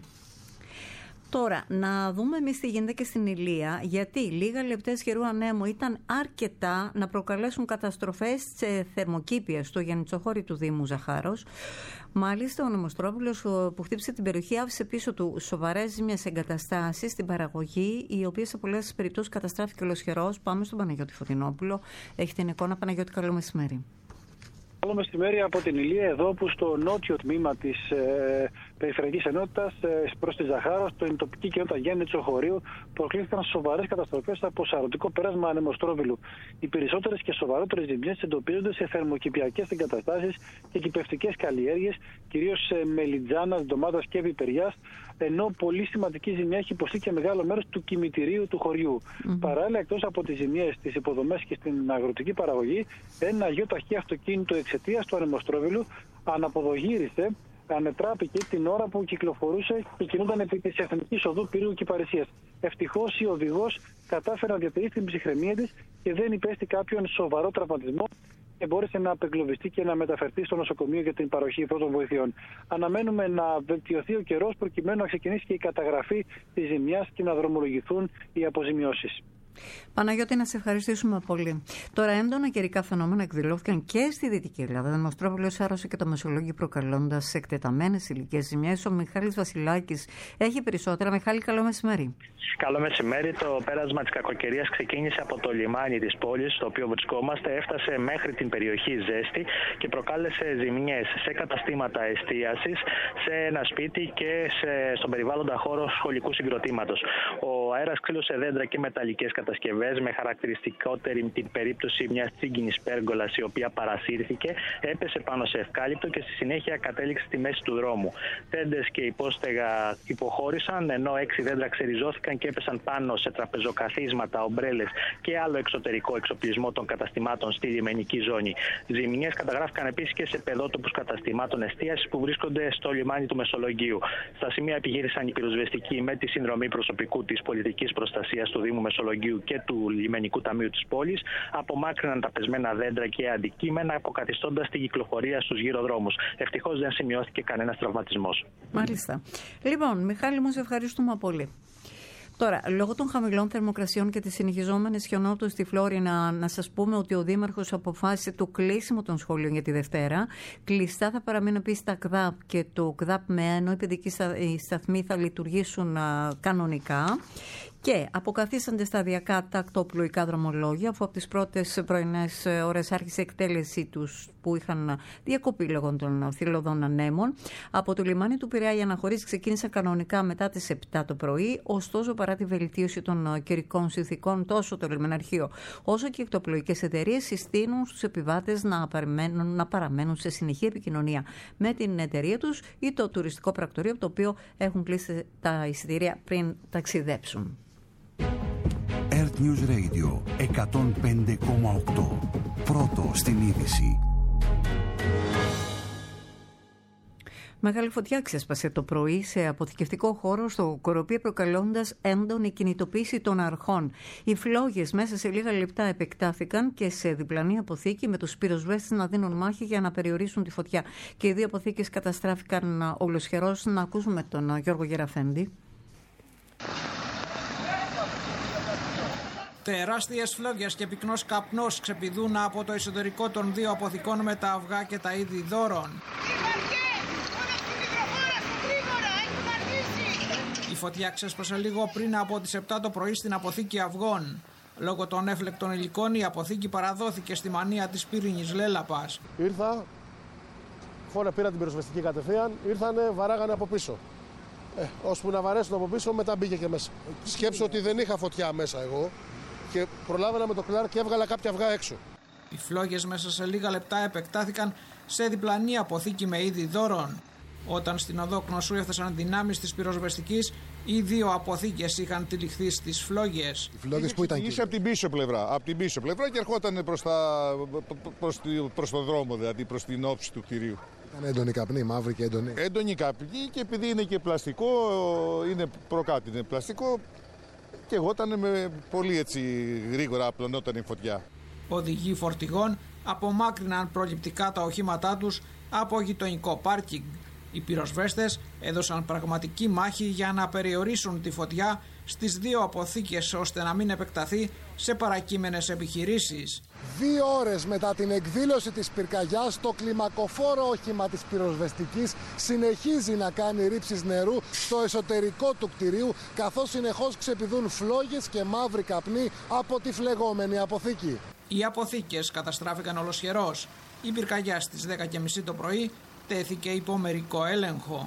Τώρα, να δούμε εμείς τι γίνεται και στην Ηλία, γιατί λίγα λεπτές καιρού ανέμου ήταν αρκετά να προκαλέσουν καταστροφές σε θερμοκήπια στο Γιαννητσοχώρι του Δήμου Ζαχάρος. Μάλιστα, ο Νομοστρόπουλος που χτύπησε την περιοχή άφησε πίσω του σοβαρές ζημιές εγκαταστάσεις στην παραγωγή, οι οποίες σε πολλές περιπτώσεις καταστράφηκε ολοσχερός. Πάμε στον Παναγιώτη Φωτεινόπουλο. Έχει την εικόνα. Παναγιώτη, καλό μεσημέρι. Καλό μεσημέρι από την Ηλία, εδώ που στο νότιο τμήμα της ε, Περιφερειακής Ενότητας ε, προς τη Ζαχάρο, στην τοπική κοινότητα Γιαννητσοχωρίου, προκλήθηκαν σοβαρές καταστροφές από σαρωτικό πέρασμα ανεμοστρόβιλου. Οι περισσότερες και σοβαρότερες ζημιές εντοπίζονται σε θερμοκηπιακές εγκαταστάσεις και κυπευτικές καλλιέργειες, κυρίως σε μελιτζάνας, ντομάτας και πιπεριάς, ενώ πολύ σημαντική ζημιά έχει υποστεί και μεγάλο μέρος του κημητηρίου του χωριού. Mm-hmm. Παράλληλα, εκτός από τις ζημιές στις υποδομές και στην αγροτική παραγωγή, ένα αγιο ταχύ αυτοκίνητο εξαιτίας του ανεμοστρόβιλου αναποδογύρισε, ανετράπηκε την ώρα που κυκλοφορούσε και κινούνταν επί της εθνικής οδού Πύργου Κυπαρισίας. Ευτυχώς η οδηγός κατάφερε να διατηρήσει την ψυχραιμία της και δεν υπέστη κάποιον σοβαρό τραυματισμό και μπόρεσε να απεγκλωβιστεί και να μεταφερθεί στο νοσοκομείο για την παροχή πρώτων βοηθειών. Αναμένουμε να βελτιωθεί ο καιρός προκειμένου να ξεκινήσει και η καταγραφή της ζημιάς και να δρομολογηθούν οι αποζημιώσεις. Παναγιώτη, να σε ευχαριστήσουμε πολύ. Τώρα, έντονα καιρικά φαινόμενα εκδηλώθηκαν και στη Δυτική Ελλάδα. Δημοστρόπουλος άρρωσε και το Μεσολόγγι, προκαλώντας εκτεταμένες ηλικές ζημιές. Ο Μιχάλης Βασιλάκης έχει περισσότερα. Μιχάλη, καλό μεσημέρι. Καλό μεσημέρι. Το πέρασμα της κακοκαιρίας ξεκίνησε από το λιμάνι της πόλης, στο οποίο βρισκόμαστε, έφτασε μέχρι την περιοχή Ζέστη και προκάλεσε ζημιές σε καταστήματα εστίασης, σε ένα σπίτι και σε, στον περιβάλλοντα χώρο σχολικού συγκροτήματος. Ο αέρας ξύλωσε δέντρα και μεταλλικές κατασκευές, με χαρακτηριστικότερη την περίπτωση μιας τσίγκινης πέργολας, η οποία παρασύρθηκε, έπεσε πάνω σε ευκάλυπτο και στη συνέχεια κατέληξε στη μέση του δρόμου. Τέντες και υπόστεγα υποχώρησαν, ενώ έξι δέντρα ξεριζώθηκαν και έπεσαν πάνω σε τραπεζοκαθίσματα, ομπρέλες και άλλο εξωτερικό εξοπλισμό των καταστημάτων στη λιμενική ζώνη. Ζημιές καταγράφηκαν επίσης και σε παιδότοπους καταστημάτων εστίασης που βρίσκονται στο λιμάνι του Μεσολογγίου. Στα σημεία επιχείρησαν οι πυροσβεστικοί με τη συνδρομή προσωπικού της πολιτικής προστασίας του Δήμου Μεσολογγίου και του Λιμενικού Ταμείου της πόλης, απομάκρυναν τα πεσμένα δέντρα και αντικείμενα, αποκαθιστώντας την κυκλοφορία στους γυροδρόμους. Ευτυχώς δεν σημειώθηκε κανένας τραυματισμός. Μάλιστα. Λοιπόν, Μιχάλη, μου σε ευχαριστούμε πολύ. Τώρα, λόγω των χαμηλών θερμοκρασιών και τη συνεχιζόμενη χιονότου στη Φλόρινα, να σας πούμε ότι ο Δήμαρχος αποφάσισε το κλείσιμο των σχολείων για τη Δευτέρα. Κλειστά θα παραμείνουν επίσης τα ΚΔΑΠ και το ΚΔΑΠ ΜΕ, ενώ οι παιδικοί σταθμοί θα λειτουργήσουν α, κανονικά. Και αποκαθίστανται σταδιακά τα ακτοπλοϊκά δρομολόγια, αφού από τις πρώτες πρωινές ώρες άρχισε η εκτέλεσή τους που είχαν διακοπεί λόγω των θηλωδών ανέμων. Από το λιμάνι του Πειραιά οι αναχωρήσεις ξεκίνησαν κανονικά μετά τις επτά το πρωί, ωστόσο παρά τη βελτίωση των καιρικών συνθηκών, τόσο το λιμεναρχείο όσο και οι ακτοπλοϊκές εταιρείες συστήνουν στους επιβάτες να παραμένουν, να παραμένουν σε συνεχή επικοινωνία με την εταιρεία τους ή το τουριστικό πρακτορείο, από το οποίο έχουν κλείσει τα εισιτήρια πριν ταξιδέψουν. Earth News Radio εκατόν πέντε κόμμα οκτώ. Πρώτο στην είδηση. Μεγάλη φωτιά ξέσπασε το πρωί σε αποθηκευτικό χώρο στο Κοροπή, προκαλώντας έντονη κινητοποίηση των αρχών. Οι φλόγες μέσα σε λίγα λεπτά επεκτάθηκαν και σε διπλανή αποθήκη, με τους πυροσβέστες να δίνουν μάχη για να περιορίσουν τη φωτιά. Και οι δύο αποθήκες καταστράφηκαν ολοσχερώς. Να ακούσουμε τον Γιώργο Γεραφέντη. Τεράστιες φλόγες και πυκνός καπνός ξεπηδούν από το εσωτερικό των δύο αποθηκών με τα αυγά και τα είδη δώρων. Η φωτιά ξέσπασε λίγο πριν από τις επτά το πρωί στην αποθήκη αυγών. Λόγω των έφλεκτων υλικών η αποθήκη παραδόθηκε στη μανία της πύρινης λέλαπας. Ήρθα, φόρα πήρα την πυροσβεστική κατευθείαν, ήρθανε, βαράγανε από πίσω. Ε, ώσπου να βαρέσουν από πίσω, μετά μπήκε και μέσα. Σκέψω ότι δεν είχα φωτιά μέσα εγώ και προλάβαινα με το κλάρ και έβγαλα κάποια αυγά έξω. Οι φλόγες μέσα σε λίγα λεπτά επεκτάθηκαν σε διπλανή αποθήκη με είδη δώρων. Όταν στην οδό Κνωσού έφτασαν δυνάμεις της πυροσβεστικής, οι δύο αποθήκες είχαν τυλιχθεί στις φλόγες. Οι φλόγες που ήταν Είχε από την πίσω πλευρά, από την πίσω πλευρά και ερχόταν προς, τα, προς, προς το δρόμο, δηλαδή προς την όψη του κτηρίου. Ήταν έντονη καπνή, μαύρη και έντονη. Έντονη καπνή και επειδή είναι και πλαστικό, είναι προκάτω, είναι πλαστικό και εγώ ήταν με πολύ έτσι γρήγορα απλωνόταν η φωτιά. Οδηγοί φορτηγών απομάκρυναν προληπτικά τα οχήματά τους από γειτονικό πάρκινγκ. Οι πυροσβέστες έδωσαν πραγματική μάχη για να περιορίσουν τη φωτιά στις δύο αποθήκες, ώστε να μην επεκταθεί σε παρακείμενες επιχειρήσεις. Δύο ώρες μετά την εκδήλωση της πυρκαγιάς, το κλιμακοφόρο όχημα της πυροσβεστικής συνεχίζει να κάνει ρήψεις νερού στο εσωτερικό του κτηρίου, καθώς συνεχώς ξεπηδούν φλόγες και μαύρη καπνή από τη φλεγόμενη αποθήκη. Οι αποθήκες καταστράφηκαν ολοσχερώς. Η πυρκαγιά στις δέκα και μισή το πρωί τέθηκε υπό μερικό έλεγχο.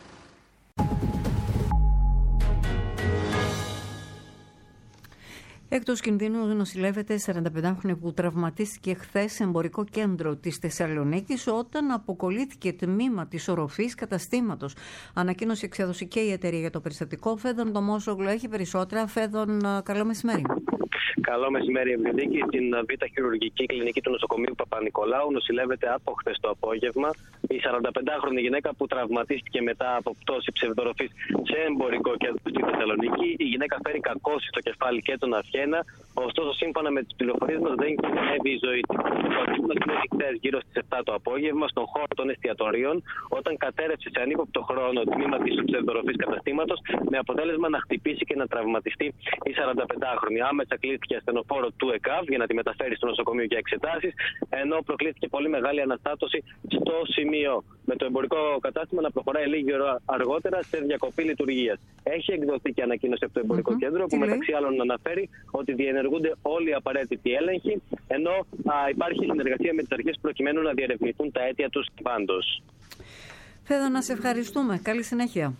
Εκτός κινδύνου νοσηλεύεται σαρανταπεντάχρονη που τραυματίστηκε χθες σε εμπορικό κέντρο της Θεσσαλονίκης όταν αποκολλήθηκε τμήμα της οροφής καταστήματος. Ανακοίνωση εξέδωσε και η εταιρεία για το περιστατικό. Φέδων Τομόσογλου έχει περισσότερα. Φέδων, καλό μεσημέρι. Καλό μεσημέρι, Ευρυδίκη. Στην Β' Χειρουργική Κλινική του Νοσοκομείου Παπα-Νικολάου νοσηλεύεται από χθες το απόγευμα η σαρανταπεντάχρονη γυναίκα που τραυματίστηκε μετά από πτώση ψευδοροφής σε εμπορικό κέντρο στη Θεσσαλονίκη. Η γυναίκα φέρει κακώσεις στο κεφάλι και τον αυχένα, ωστόσο, σύμφωνα με τις πληροφορίες μας, δεν κινδυνεύει η ζωή της. Το ατύχημα συνέβη χθες γύρω στις επτά το απόγευμα στον χώρο των εστιατορίων, όταν κατέρευσε σε ανύποπτο χρόνο το τμήμα της ψευδοροφής καταστήματος, με αποτέλεσμα να χτυπήσει και να τραυματιστεί η σαρανταπεντάχρονη. Άμεσα κλήθηκε ασθενοφόρο του ΕΚΑΒ για να τη μεταφέρει στο νοσοκομείο για εξετάσεις, ενώ προκλήθηκε πολύ μεγάλη αναστάτωση στο σημείο, με το εμπορικό κατάστημα να προχωράει λίγη ώρα αργότερα σε διακοπή λειτουργίας. Έχει εκδοθεί και ανακοίνωση από το εμπορικό mm-hmm. κέντρο, που Τι μεταξύ λέει? άλλων αναφέρει ότι διενεργούνται όλοι οι απαραίτητοι έλεγχοι, ενώ α, υπάρχει συνεργασία με τις αρχές προκειμένου να διερευνηθούν τα αίτια τους πάντως. Θέλω να σε ευχαριστούμε. Καλή συνέχεια.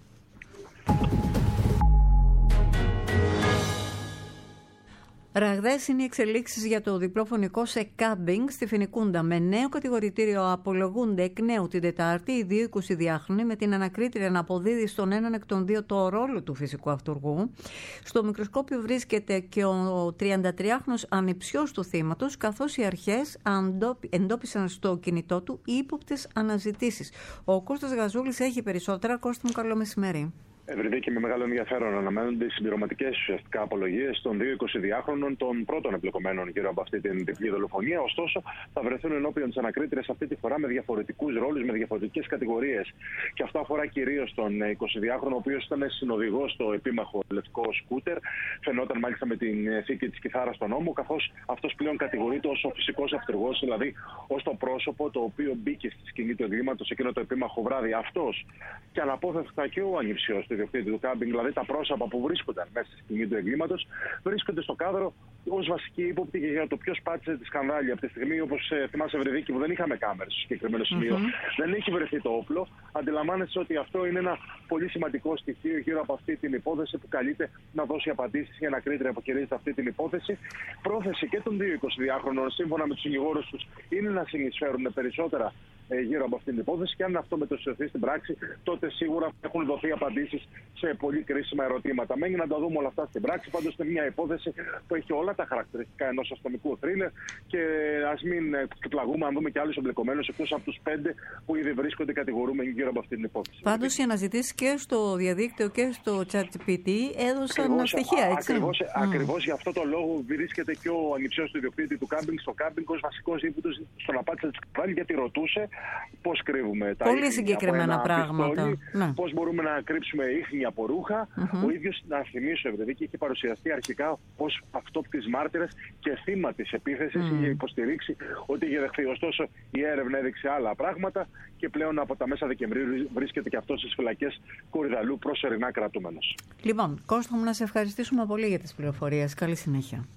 Ραγδαίες είναι οι εξελίξεις για το διπλό φωνικό σε κάμπινγκ στη Φοινικούντα. Με νέο κατηγορητήριο απολογούνται εκ νέου την Τετάρτη οι δύο εικοσιδιάχρονοι, με την ανακρίτρια να αποδίδει στον έναν εκ των δύο το ρόλο του φυσικού αυτούργου. Στο μικροσκόπιο βρίσκεται και ο τριαντατριάχρονος ανιψιός του θύματος, καθώς οι αρχές εντόπισαν στο κινητό του ύποπτες αναζητήσεις. Ο Κώστας Γαζούλης έχει περισσότερα. Κώστα μου, καλό μεσημέρι. Ευρυδίκη, με μεγάλο ενδιαφέρον αναμένονται οι συμπληρωματικές ουσιαστικά απολογίες των δύο εικοσιδιάχρονων των πρώτων εμπλεκομένων γύρω από αυτή την διπλή δολοφονία. Ωστόσο, θα βρεθούν ενώπιον της ανακρίτριας αυτή τη φορά με διαφορετικούς ρόλους, με διαφορετικές κατηγορίες. Και αυτό αφορά κυρίως τον εικοσιδιάχρονο, ο οποίος ήταν συνοδηγός στο επίμαχο λευκό σκούτερ. Φαινόταν μάλιστα με την θήκη της κιθάρας στον ώμο, καθώς αυτός πλέον κατηγορείται ως ο φυσικός αυτουργός, δηλαδή ως το πρόσωπο το οποίο μπήκε στη σκηνή του εγκλήματος εκείνο το επίμαχο βράδυ. Αυτός και αναπόφευκτα και ο ανιψιός ιδιοκτήτη του κάμπινγκ, δηλαδή τα πρόσωπα που βρίσκονταν μέσα στη σκηνή του εγκλήματος, βρίσκονται στο κάδρο ως βασική ύποπτη για το ποιος πάτησε τη σκανδάλη. Από τη στιγμή, όπως ε, θυμάσαι, Ευρυδίκη, που δεν είχαμε κάμερες στο συγκεκριμένο σημείο, mm-hmm. δεν έχει βρεθεί το όπλο. Αντιλαμβάνεσαι ότι αυτό είναι ένα πολύ σημαντικό στοιχείο γύρω από αυτή την υπόθεση που καλείται να δώσει απαντήσεις για να κρίνει αποκηρύσσεται αυτή την υπόθεση. Πρόθεση και των δύο εικοσιδιάχρονων, σύμφωνα με τους συνηγόρους τους, είναι να συνεισφέρουν περισσότερα γύρω από αυτήν την υπόθεση, και αν αυτό μετωσιωθεί στην πράξη, τότε σίγουρα έχουν δοθεί απαντήσεις σε πολύ κρίσιμα ερωτήματα. Μένει να τα δούμε όλα αυτά στην πράξη. Πάντως είναι μια υπόθεση που έχει όλα τα χαρακτηριστικά ενός αστυνομικού θρίλερ, και ας μην πλαγούμε αν δούμε και άλλους εμπλεκομένους εκτός από τους πέντε που ήδη βρίσκονται κατηγορούμενοι γύρω από αυτήν την υπόθεση. Πάντως οι αναζητήσεις και στο διαδίκτυο και στο ChatGPT έδωσαν ακριβώς, στοιχεία, έτσι. Ακριβώς, mm. ακριβώς γι' αυτό το λόγο βρίσκεται και ο ανιψιός του ιδιοκτήτη του κάμπινγκ στο κάμπινγκ ως βασικός ύποπτος στον απάντηση της κβάλη, γιατί ρωτούσε πώς κρύβουμε τα πολύ συγκεκριμένα πράγματα. Ναι. Πώς μπορούμε να κρύψουμε ίχνη από ρούχα. Mm-hmm. Ο ίδιος, να θυμίσω, Ευρυδίκη, είχε παρουσιαστεί αρχικά ως αυτόπτης μάρτυρας και θύμα της επίθεσης. Mm. Είχε υποστηρίξει ότι είχε δεχθεί. Ωστόσο, η έρευνα έδειξε άλλα πράγματα και πλέον από τα μέσα Δεκεμβρίου βρίσκεται και αυτός στις φυλακές Κορυδαλού προσωρινά κρατούμενος. Λοιπόν, Κώστα μου, να σε ευχαριστήσουμε πολύ για τις πληροφορίες. Καλή συνέχεια.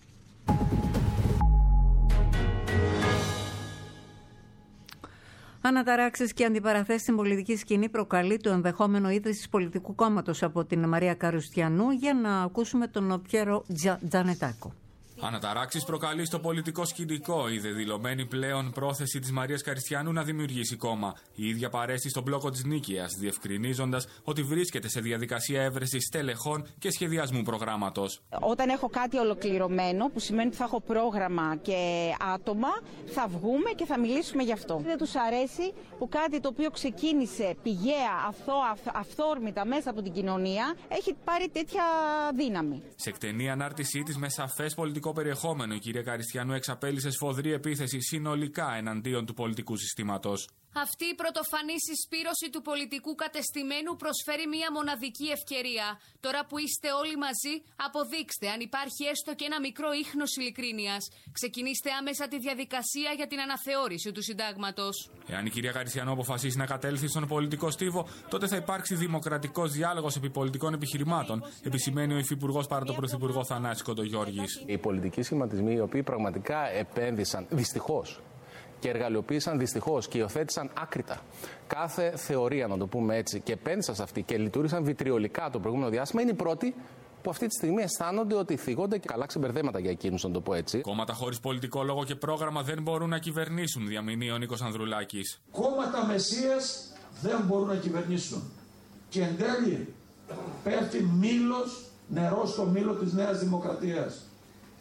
Αναταράξεις και αντιπαραθέσεις στην πολιτική σκηνή προκαλεί το ενδεχόμενο ίδρυσης πολιτικού κόμματος από την Μαρία Καρουστιανού, για να ακούσουμε τον Πιέρο Τζα... Τζανετάκο. Αναταράξεις προκαλεί στο πολιτικό σκηνικό η δεδηλωμένη πλέον πρόθεση της Μαρίας Καριστιανού να δημιουργήσει κόμμα. Η ίδια παρέστη στον μπλόκο της Νίκαιας, διευκρινίζοντας ότι βρίσκεται σε διαδικασία έβρεσης στελεχών και σχεδιασμού προγράμματος. Όταν έχω κάτι ολοκληρωμένο, που σημαίνει ότι θα έχω πρόγραμμα και άτομα, θα βγούμε και θα μιλήσουμε γι' αυτό. Δεν τους αρέσει που κάτι το οποίο ξεκίνησε πηγαία, αθώα, αυθόρμητα μέσα από την κοινωνία, έχει πάρει τέτοια δύναμη. Σε εκτενή ανάρτησή της με σαφές πολιτικό περιεχόμενο, η κυρία Καριστιανού εξαπέλυσε σφοδρή επίθεση συνολικά εναντίον του πολιτικού συστήματος. Αυτή η πρωτοφανή συσπήρωση του πολιτικού κατεστημένου προσφέρει μία μοναδική ευκαιρία. Τώρα που είστε όλοι μαζί, αποδείξτε αν υπάρχει έστω και ένα μικρό ίχνος ειλικρίνειας. Ξεκινήστε άμεσα τη διαδικασία για την αναθεώρηση του συντάγματος. Εάν η κυρία Καριστιανού αποφασίσει να κατέλθει στον πολιτικό στίβο, τότε θα υπάρξει δημοκρατικός διάλογος επί πολιτικών επιχειρημάτων, επισημαίνει ο υφυπουργός παρά τον πρωθυπουργό Θανάση Κοντογιώργης. Οι πολιτικοί σχηματισμοί, οι οποίοι πραγματικά επένδυσαν δυστυχώς και εργαλειοποίησαν δυστυχώς και υιοθέτησαν άκρητα κάθε θεωρία, να το πούμε έτσι, και επένδυσαν σε αυτή και λειτουργήσαν βιτριολικά το προηγούμενο διάστημα, είναι οι πρώτοι που αυτή τη στιγμή αισθάνονται ότι θίγονται και καλά ξεμπερδέματα για εκείνους, να το πω έτσι. Κόμματα χωρίς πολιτικό λόγο και πρόγραμμα δεν μπορούν να κυβερνήσουν, διαμηνύει ο Νίκος Ανδρουλάκης. Κόμματα μεσίας δεν μπορούν να κυβερνήσουν. Και εν τέλει πέφτει μήλος, νερό στο μήλο της Νέας Δημοκρατίας.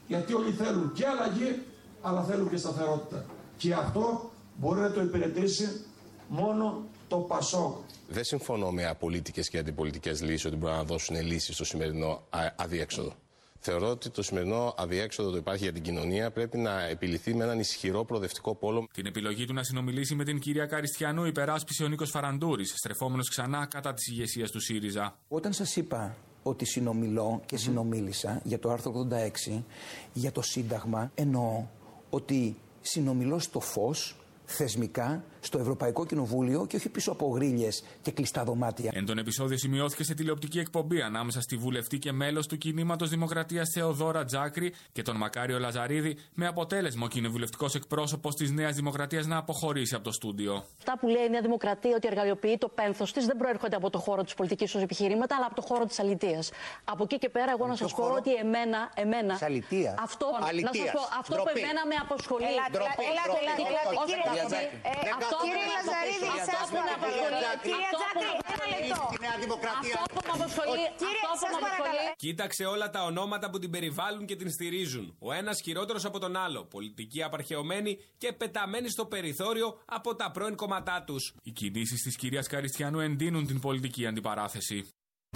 Γιατί όλοι θέλουν και αλλαγή, αλλά θέλουν και σταθερότητα. Και αυτό μπορεί να το υπηρετήσει μόνο το ΠΑΣΟΚ. Δεν συμφωνώ με απολύτικες και αντιπολιτικές λύσεις ότι μπορούν να δώσουν λύσεις στο σημερινό αδιέξοδο. Θεωρώ ότι το σημερινό αδιέξοδο που υπάρχει για την κοινωνία πρέπει να επιληθεί με έναν ισχυρό προοδευτικό πόλο. Την επιλογή του να συνομιλήσει με την κυρία Καριστιανού υπεράσπισε ο Νίκος Φαραντούρης, στρεφόμενος ξανά κατά της ηγεσίας του ΣΥΡΙΖΑ. Όταν σας είπα ότι συνομιλώ και συνομίλησα για το άρθρο ογδόντα έξι, για το Σύνταγμα, εννοώ ότι συνομιλώ στο φως, θεσμικά, στο Ευρωπαϊκό Κοινοβούλιο και όχι πίσω από γρίλες και κλειστά δωμάτια. Εν τον επεισόδιο σημειώθηκε σε τηλεοπτική εκπομπή ανάμεσα στη βουλευτή και μέλος του Κινήματος Δημοκρατίας Θεοδόρα Τζάκρη και τον Μακάριο Λαζαρίδη, με αποτέλεσμα ο κοινοβουλευτικός εκπρόσωπος της Νέας Δημοκρατίας να αποχωρήσει από το στούντιο. Αυτά που λέει η Νέα Δημοκρατία ότι εργαλειοποιεί το πένθος της δεν προέρχονται από το χώρο της πολιτικής ως επιχειρήματα, αλλά από το χώρο της αλητείας. Από εκεί και πέρα, εγώ να σας πω ότι εμένα. εμένα αυτό, να σας πω, αυτό που εμένα με απασχολεί. Κύριε Λαζαρίδη, σας παρακαλώ. Κύριε Τζάκρη, ένα λεπτό. Αυτό που με απασχολεί. Κύριε, σας παρακαλώ. Κοίταξε όλα τα ονόματα που την περιβάλλουν και την στηρίζουν. Ο ένας χειρότερος από τον άλλο. Πολιτικοί απαρχαιωμένοι και πεταμένοι στο περιθώριο από τα πρώην κόμματά τους. Οι κινήσεις της κυρίας Καριστιανού εντείνουν την πολιτική αντιπαράθεση.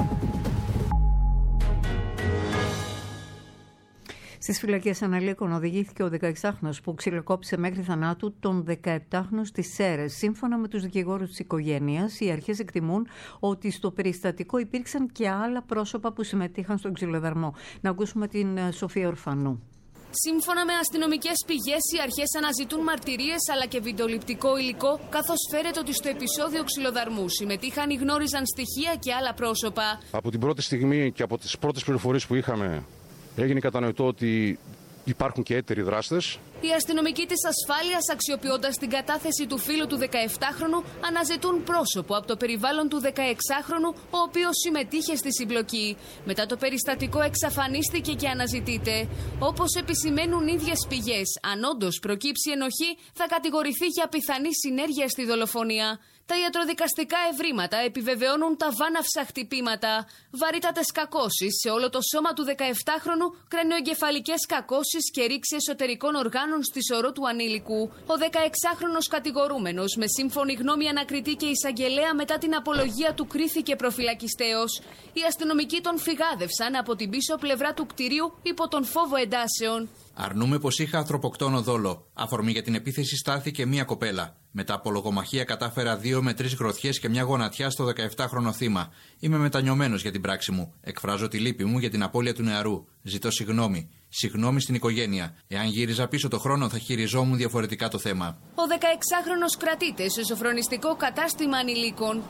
Στις φυλακές αναλύκων οδηγήθηκε ο δεκαεξάχρονος που ξυλοκόπησε μέχρι θανάτου τον δεκαεπτάχρονο στις Σέρρες. Σύμφωνα με τους δικηγόρους της οικογένειας, οι αρχές εκτιμούν ότι στο περιστατικό υπήρξαν και άλλα πρόσωπα που συμμετείχαν στον ξυλοδαρμό. Να ακούσουμε την Σοφία Ορφανού. Σύμφωνα με αστυνομικές πηγές, οι αρχές αναζητούν μαρτυρίες αλλά και βιντεοληπτικό υλικό, καθώς φέρεται ότι στο επεισόδιο ξυλοδαρμού συμμετείχαν ή γνώριζαν στοιχεία και άλλα πρόσωπα. Από την πρώτη στιγμή και από τις πρώτες πληροφορίες που είχαμε, έγινε κατανοητό ότι υπάρχουν και έτεροι δράστες. Οι αστυνομικοί της ασφάλειας, αξιοποιώντας την κατάθεση του φίλου του δεκαεπτάχρονου, αναζητούν πρόσωπο από το περιβάλλον του δεκαεξάχρονου, ο οποίος συμμετείχε στη συμπλοκή. Μετά το περιστατικό εξαφανίστηκε και αναζητείται. Όπως επισημαίνουν ίδιες πηγές, αν όντως προκύψει ενοχή, θα κατηγορηθεί για πιθανή συνέργεια στη δολοφονία. Τα ιατροδικαστικά ευρήματα επιβεβαιώνουν τα βάναυσα χτυπήματα, βαρύτατες κακώσεις σε όλο το σώμα του δεκαεπτάχρονου, κρανιοεγκεφαλικές κακώσεις και ρήξη εσωτερικών οργάνων στη σωρό του ανήλικου. Ο δεκαεξάχρονος κατηγορούμενος, με σύμφωνη γνώμη ανακριτή και εισαγγελέα μετά την απολογία του, κρίθηκε προφυλακιστέως. Οι αστυνομικοί τον φυγάδευσαν από την πίσω πλευρά του κτηρίου υπό τον φόβο εντάσεων. Αρνούμε πως είχα ανθρωποκτόνο δόλο. Αφορμή για την επίθεση στάθηκε μία κοπέλα. Μετά από λογομαχία κατάφερα δύο με τρεις γροθιές και μια γονατιά στο δεκαεπτάχρονο θύμα. Είμαι μετανιωμένος για την πράξη μου. Εκφράζω τη λύπη μου για την απώλεια του νεαρού. Ζητώ συγγνώμη. Συγγνώμη στην οικογένεια. Εάν γύριζα πίσω το χρόνο, θα χειριζόμουν διαφορετικά το θέμα. Ο δεκαεξάχρονος κρατείται σε σοφρονιστικό κατάστημα ανηλίκων.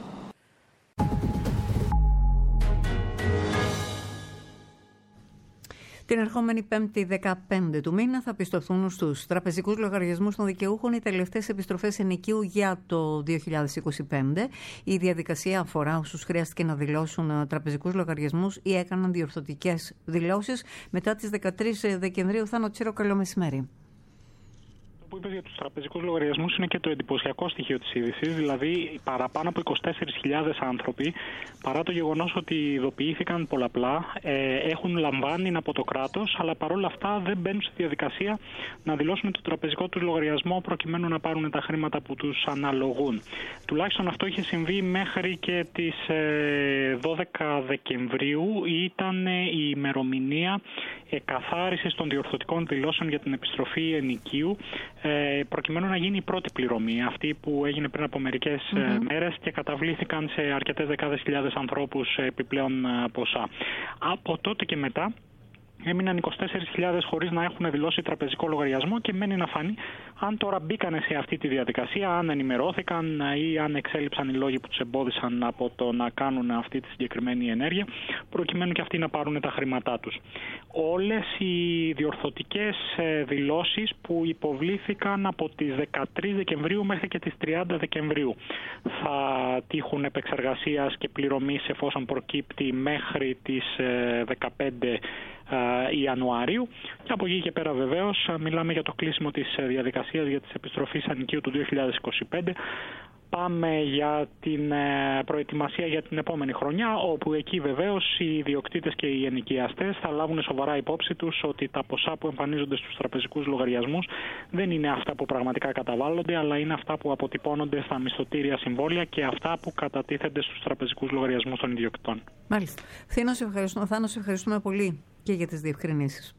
Την ερχόμενη Πέμπτη δεκαπέντε του μήνα θα πιστωθούν στους τραπεζικούς λογαριασμούς των δικαιούχων οι τελευταίες επιστροφές ενοικίου για το δύο χιλιάδες είκοσι πέντε. Η διαδικασία αφορά όσους χρειάστηκε να δηλώσουν τραπεζικούς λογαριασμούς ή έκαναν διορθωτικές δηλώσεις μετά τις δεκατρείς Δεκεμβρίου. Θάνο Τσίρο, καλό μεσημέρι. Που είπες για τους τραπεζικούς λογαριασμούς είναι και το εντυπωσιακό στοιχείο της είδησης, δηλαδή παραπάνω από είκοσι χιλιάδες άνθρωποι, παρά το γεγονός ότι ειδοποιήθηκαν πολλαπλά, ε, έχουν λαμβάνει από το κράτος, αλλά παρόλα αυτά δεν μπαίνουν στη διαδικασία να δηλώσουν το τραπεζικό τους λογαριασμό προκειμένου να πάρουν τα χρήματα που τους αναλογούν. Τουλάχιστον αυτό είχε συμβεί μέχρι και τις ε, δώδεκα Δεκεμβρίου, ήταν η ημερομηνία εκαθάρισης των διορθωτικών δηλώσεων για την επιστροφή ενοικίου, προκειμένου να γίνει η πρώτη πληρωμή, αυτή που έγινε πριν από μερικές mm-hmm. μέρες και καταβλήθηκαν σε αρκετές δεκάδες χιλιάδες ανθρώπους επιπλέον ποσά. Από τότε και μετά έμειναν είκοσι χιλιάδες χωρίς να έχουν δηλώσει τραπεζικό λογαριασμό και μένει να φανεί αν τώρα μπήκανε σε αυτή τη διαδικασία, αν ενημερώθηκαν ή αν εξέλιψαν οι λόγοι που τους εμπόδισαν από το να κάνουν αυτή τη συγκεκριμένη ενέργεια, προκειμένου και αυτοί να πάρουν τα χρήματά τους. Όλες οι διορθωτικές δηλώσεις που υποβλήθηκαν από τις δεκατρείς Δεκεμβρίου μέχρι και τις τριάντα Δεκεμβρίου θα τύχουν επεξεργασίας και πληρωμής εφόσον προκύπτει μέχρι τις δεκαπέντε Ιανουαρίου, και από εκεί και πέρα βεβαίως μιλάμε για το κλείσιμο της διαδικασίας για τις επιστροφές ενοικίου του δύο χιλιάδες είκοσι πέντε, πάμε για την ε, προετοιμασία για την επόμενη χρονιά, όπου εκεί βεβαίως οι ιδιοκτήτες και οι ενοικιαστές θα λάβουν σοβαρά υπόψη τους ότι τα ποσά που εμφανίζονται στους τραπεζικούς λογαριασμούς δεν είναι αυτά που πραγματικά καταβάλλονται, αλλά είναι αυτά που αποτυπώνονται στα μισθωτήρια συμβόλαια και αυτά που κατατίθενται στους τραπεζικούς λογαριασμούς των ιδιοκτητών. Μάλιστα. Θήνο, σε ευχαριστούμε. Θάνο, σε ευχαριστούμε πολύ και για τις διευκρινήσεις.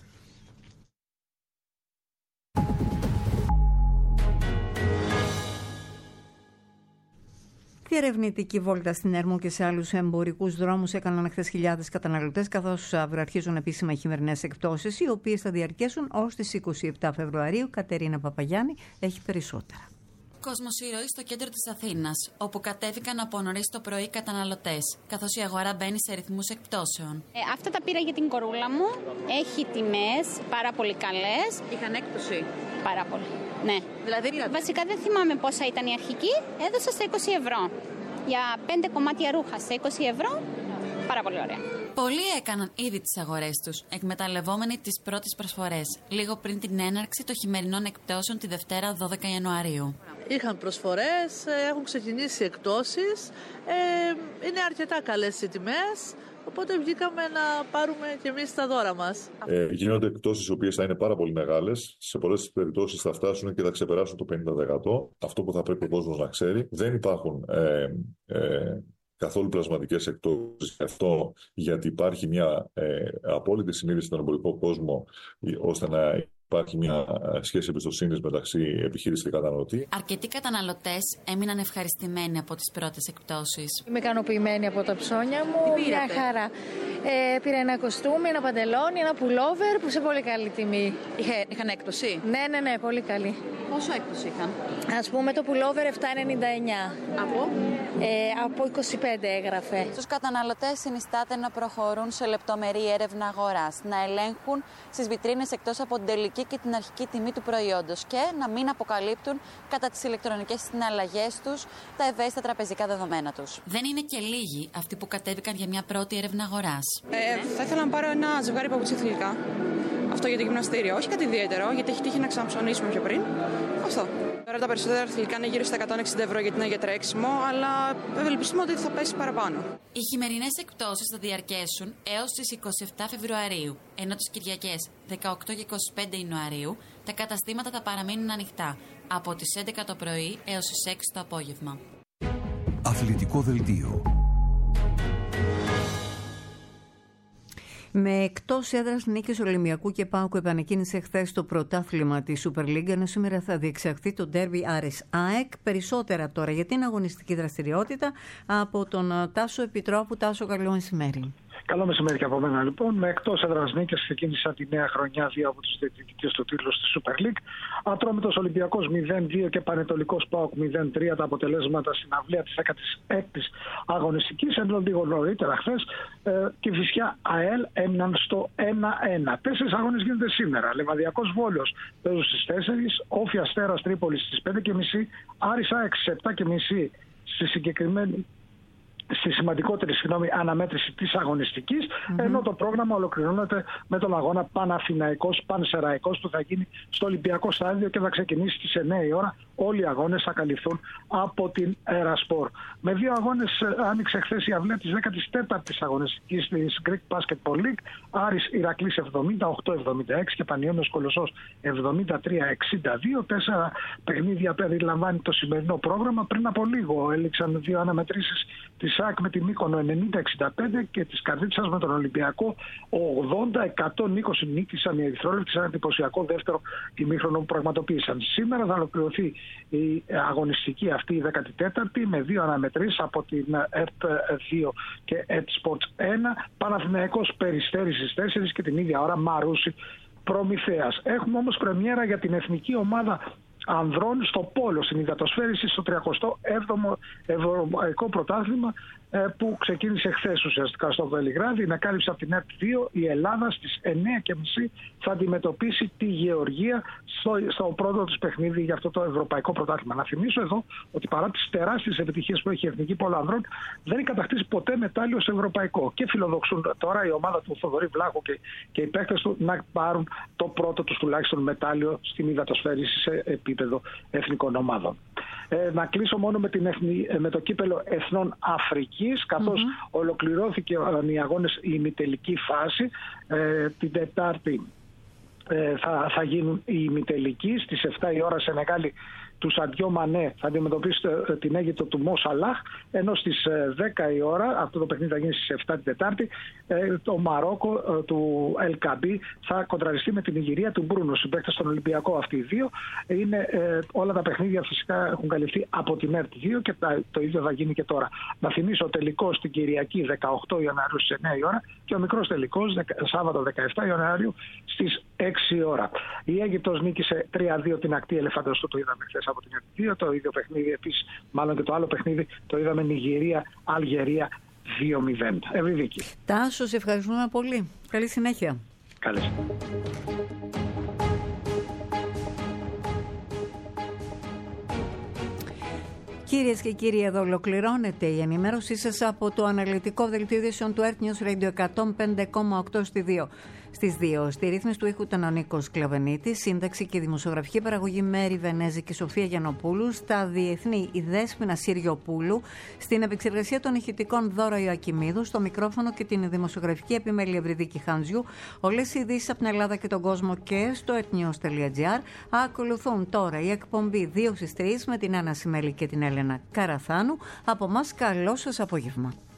Διερευνητική βόλτα στην Έρμο και σε άλλους εμπορικούς δρόμους έκαναν χθες χιλιάδες καταναλωτές, καθώς αύριο αρχίζουν επίσημα οι χειμερινές εκπτώσεις, οι οποίες θα διαρκέσουν ως τις είκοσι επτά Φεβρουαρίου. Κατερίνα Παπαγιάννη έχει περισσότερα. Κόσμος ηρωή στο κέντρο της Αθήνας, όπου κατέβηκαν από νωρίς το πρωί οι καταναλωτές, καθώς η αγορά μπαίνει σε ρυθμούς εκπτώσεων. Ε, αυτά τα πήρα για την κορούλα μου. Έχει τιμές πάρα πολύ καλές. Είχαν έκπτωση. Πάρα πολύ. Ναι. Δηλαδή, βασικά δεν θυμάμαι πόσα ήταν η αρχική. Έδωσα στα είκοσι ευρώ. Για πέντε κομμάτια ρούχα στα είκοσι ευρώ. Πάρα πολύ ωραία. Πολλοί έκαναν ήδη τις αγορές τους, εκμεταλλευόμενοι τις πρώτες προσφορές, λίγο πριν την έναρξη των χειμερινών εκπτώσεων τη Δευτέρα δώδεκα Ιανουαρίου. Είχαν προσφορές, έχουν ξεκινήσει εκπτώσεις, ε, είναι αρκετά καλές οι τιμές, οπότε βγήκαμε να πάρουμε και εμείς τα δώρα μας. Ε, γίνονται εκπτώσεις οι οποίες θα είναι πάρα πολύ μεγάλες, σε πολλές περιπτώσεις θα φτάσουν και θα ξεπεράσουν το πενήντα τοις εκατό. Αυτό που θα πρέπει ο κόσμος να ξέρει, δεν υπάρχουν Ε, ε, καθόλου πλασματικές εκπτώσεις. Αυτό γιατί υπάρχει μια ε, απόλυτη συνείδηση στον εμπορικό κόσμο, ώστε να υπάρχει μια σχέση εμπιστοσύνης μεταξύ επιχείρησης και καταναλωτή. Αρκετοί καταναλωτές έμειναν ευχαριστημένοι από τις πρώτες εκπτώσεις. Είμαι ικανοποιημένη από τα ψώνια μου. Μια χαρά. Ε, πήρα ένα κοστούμι, ένα παντελόνι, ένα πουλόβερ που σε πολύ καλή τιμή. Είχε, είχαν έκπτωση? Ναι, ναι, ναι, πολύ καλή. Πόσο έκπτωση είχαν? Ας πούμε το πουλόβερ επτά ενενήντα εννιά. Από? Ε, από είκοσι πέντε έγραφε. Στους καταναλωτές συνιστάται να προχωρούν σε λεπτομερή έρευνα αγοράς, να ελέγχουν στις βιτρίνες εκτός από την τελική και την αρχική τιμή του προϊόντος και να μην αποκαλύπτουν κατά τις ηλεκτρονικές συναλλαγές τους τα ευαίσθητα τραπεζικά δεδομένα τους. Δεν είναι και λίγοι αυτοί που κατέβηκαν για μια πρώτη έρευνα αγοράς. Ε, θα ήθελα να πάρω ένα ζευγάρι παπούτσια θηλυκά. Αυτό για το γυμναστήριο. Όχι κάτι ιδιαίτερο, γιατί έχει τύχει να ξαναψωνίσουμε πιο πριν. Αυτό. Τώρα τα περισσότερα θηλυκά είναι γύρω στα εκατόν εξήντα ευρώ γιατί είναι για τρέξιμο, αλλά ευελπιστούμε ότι θα πέσει παραπάνω. Οι χειμερινές εκπτώσεις θα διαρκέσουν έως τις είκοσι επτά Φεβρουαρίου, ενώ τις Κυριακές δεκαοκτώ και είκοσι πέντε Ιανουαρίου τα καταστήματα θα παραμείνουν ανοιχτά από τις έντεκα το πρωί έως τις έξι το απόγευμα. Αθλητικό δελτίο. Με εκτός έδρας νίκες Ολυμπιακού και ΠΑΟΚ επανεκκίνησε χθες το πρωτάθλημα της Super League, ενώ σήμερα θα διεξαχθεί το ντέρμπι Άρης ΑΕΚ. Περισσότερα τώρα για την αγωνιστική δραστηριότητα από τον Τάσο Επιτρόπου. Τάσο, καλό μεσημέρι. Καλό μεσημέρι και από μένα λοιπόν. Με εκτός έδρας νίκες ξεκίνησαν τη νέα χρονιά δύο από τους διεκδικητές του τίτλου στη Super League. Ατρόμητος Ολυμπιακός μηδέν δύο και Πανετολικός ΠΑΟΚ μηδέν τρία τα αποτελέσματα στην αυλαία της έκατης έκτης αγωνιστικής. Ενώ λίγο νωρίτερα χθες ε, και Κηφισιά ΑΕΛ έμειναν στο ένα ένα. Τέσσερις αγώνες γίνονται σήμερα. Λεβαδιακός Βόλος παίζουν στις τέσσερις, Όφι Αστέρας Τρίπολης στις πέντε και μισή, Άρης ΑΕΚ στις επτά και μισή στη συγκεκριμένη. Στη σημαντικότερη συγγνώμη, αναμέτρηση της αγωνιστικής, mm-hmm. ενώ το πρόγραμμα ολοκληρώνεται με τον αγώνα Παναθηναϊκός Πανσεραϊκός που θα γίνει στο Ολυμπιακό Στάδιο και θα ξεκινήσει στις εννιά η ώρα. Όλοι οι αγώνες θα καλυφθούν από την Ερασπορ. Με δύο αγώνες άνοιξε χθες η αυλαία της δέκατης τέταρτης αγωνιστικής της Greek Basketball League. Άρης Ηρακλής εβδομήντα οκτώ εβδομήντα έξι και Πανιώνιος Κολοσσός εβδομήντα τρία εξήντα δύο. Τέσσερα παιχνίδια περιλαμβάνει το σημερινό πρόγραμμα. Πριν από λίγο έληξαν δύο αναμετρήσεις της ΣΑΚ με τη Μύκονο ενενήντα εξήντα πέντε και της Καρδίτσας με τον Ολυμπιακό ογδόντα εκατόν είκοσι. Νίκησαν οι Ερυθρόλεπτοι σε ένα εντυπωσιακό δεύτερο ημίχρονο που πραγματοποίησαν. Σήμερα θα ολοκληρωθεί η αγωνιστική αυτή η δέκατη τέταρτη με δύο αναμετρήσεις από την ΕΡΤ δύο και ΕΡΤ Sports ένα. Παναθηναϊκός Περιστέρης στις τέσσερις και την ίδια ώρα Μαρούσι Προμηθέας. Έχουμε όμως πρεμιέρα για την εθνική ομάδα ανδρών στο πόλο, στην υδατοσφαίριση, στο τριακοστό έβδομο Ευρωπαϊκό Πρωτάθλημα που ξεκίνησε χθες ουσιαστικά στο Βελιγράδι. Είναι κάλυψη από την ΕΡΤ δύο. Η Ελλάδα στις εννέα και μισή θα αντιμετωπίσει τη Γεωργία στο, στο πρώτο της παιχνίδι για αυτό το ευρωπαϊκό πρωτάθλημα. Να θυμίσω εδώ ότι παρά τις τεράστιες επιτυχίες που έχει η Εθνική Πολανδρών, δεν έχει κατακτήσει ποτέ μετάλλιο σε ευρωπαϊκό. Και φιλοδοξούν τώρα η ομάδα του Θοδωρή Βλάχου και, και οι παίκτες του να πάρουν το πρώτο τους τουλάχιστον μετάλλιο στην υδατοσφαίριση σε επίπεδο εθνικών ομάδων. Ε, να κλείσω μόνο με, την εθνη, με το κύπελο Εθνών Αφρικής, καθώς mm-hmm. ολοκληρώθηκε οι αγώνες η ημιτελική φάση. Ε, την Τετάρτη ε, θα, θα γίνουν οι ημιτελικοί στις επτά η ώρα σε Σενεγάλη. Του Σαντιό Μανέ θα αντιμετωπίσει την Αίγυπτο του Μο Σαλάχ, ενώ στις δέκα η ώρα, αυτό το παιχνίδι θα γίνει στις επτά την Τετάρτη, το Μαρόκο του Ελ Καμπί θα κοντραριστεί με την Ιγυρία του Μπρούνο. Συμπαίκτες στον Ολυμπιακό αυτοί οι δύο. Είναι, ε, όλα τα παιχνίδια φυσικά έχουν καλυφθεί από την ΕΡΤ δύο και τα, το ίδιο θα γίνει και τώρα. Να θυμίσω ο τελικός την Κυριακή δεκαοκτώ Ιανουαρίου στις εννέα η ώρα και ο μικρός τελικός Σάββατο δεκαεπτά Ιανουαρίου στις έξι η ώρα. Η Αίγυπτος νίκησε τρία δύο την Ακτή Ελεφαντοστού, το είδαμε χθες από την ΕΡΤ δύο. Το ίδιο παιχνίδι επίσης, μάλλον και το άλλο παιχνίδι, το είδαμε Νιγηρία, Αλγερία δύο μηδέν. Ευηδίκη. Τάσο, σε ευχαριστούμε πολύ. Καλή συνέχεια. Καλή συνέχεια. Κυρίες και κύριοι, εδώ ολοκληρώνεται η ενημέρωσή σας από το αναλυτικό δελτίο ειδήσεων του Earth News Radio εκατόν πέντε κόμμα οκτώ στη δύο. Στις δύο, στη ρύθμιση του ήχου ήταν ο Νίκος Κλαβενίτης, σύνταξη και δημοσιογραφική παραγωγή Μέρη Βενέζη και Σοφία Γιαννοπούλου, στα διεθνή η Δέσποινα Συριοπούλου, στην επεξεργασία των ηχητικών Δώρα Ιωακιμίδου, στο μικρόφωνο και την δημοσιογραφική επιμέλεια Ευρυδίκη Χάντζιου. Όλες οι ειδήσεις από την Ελλάδα και τον κόσμο και στο earthnews.gr. Ακολουθούν τώρα η εκπομπή δύο στις τρεις με την Άννα Σιμέλη και την Έλενα Καραθάνου. Από μας καλό σας απόγευμα.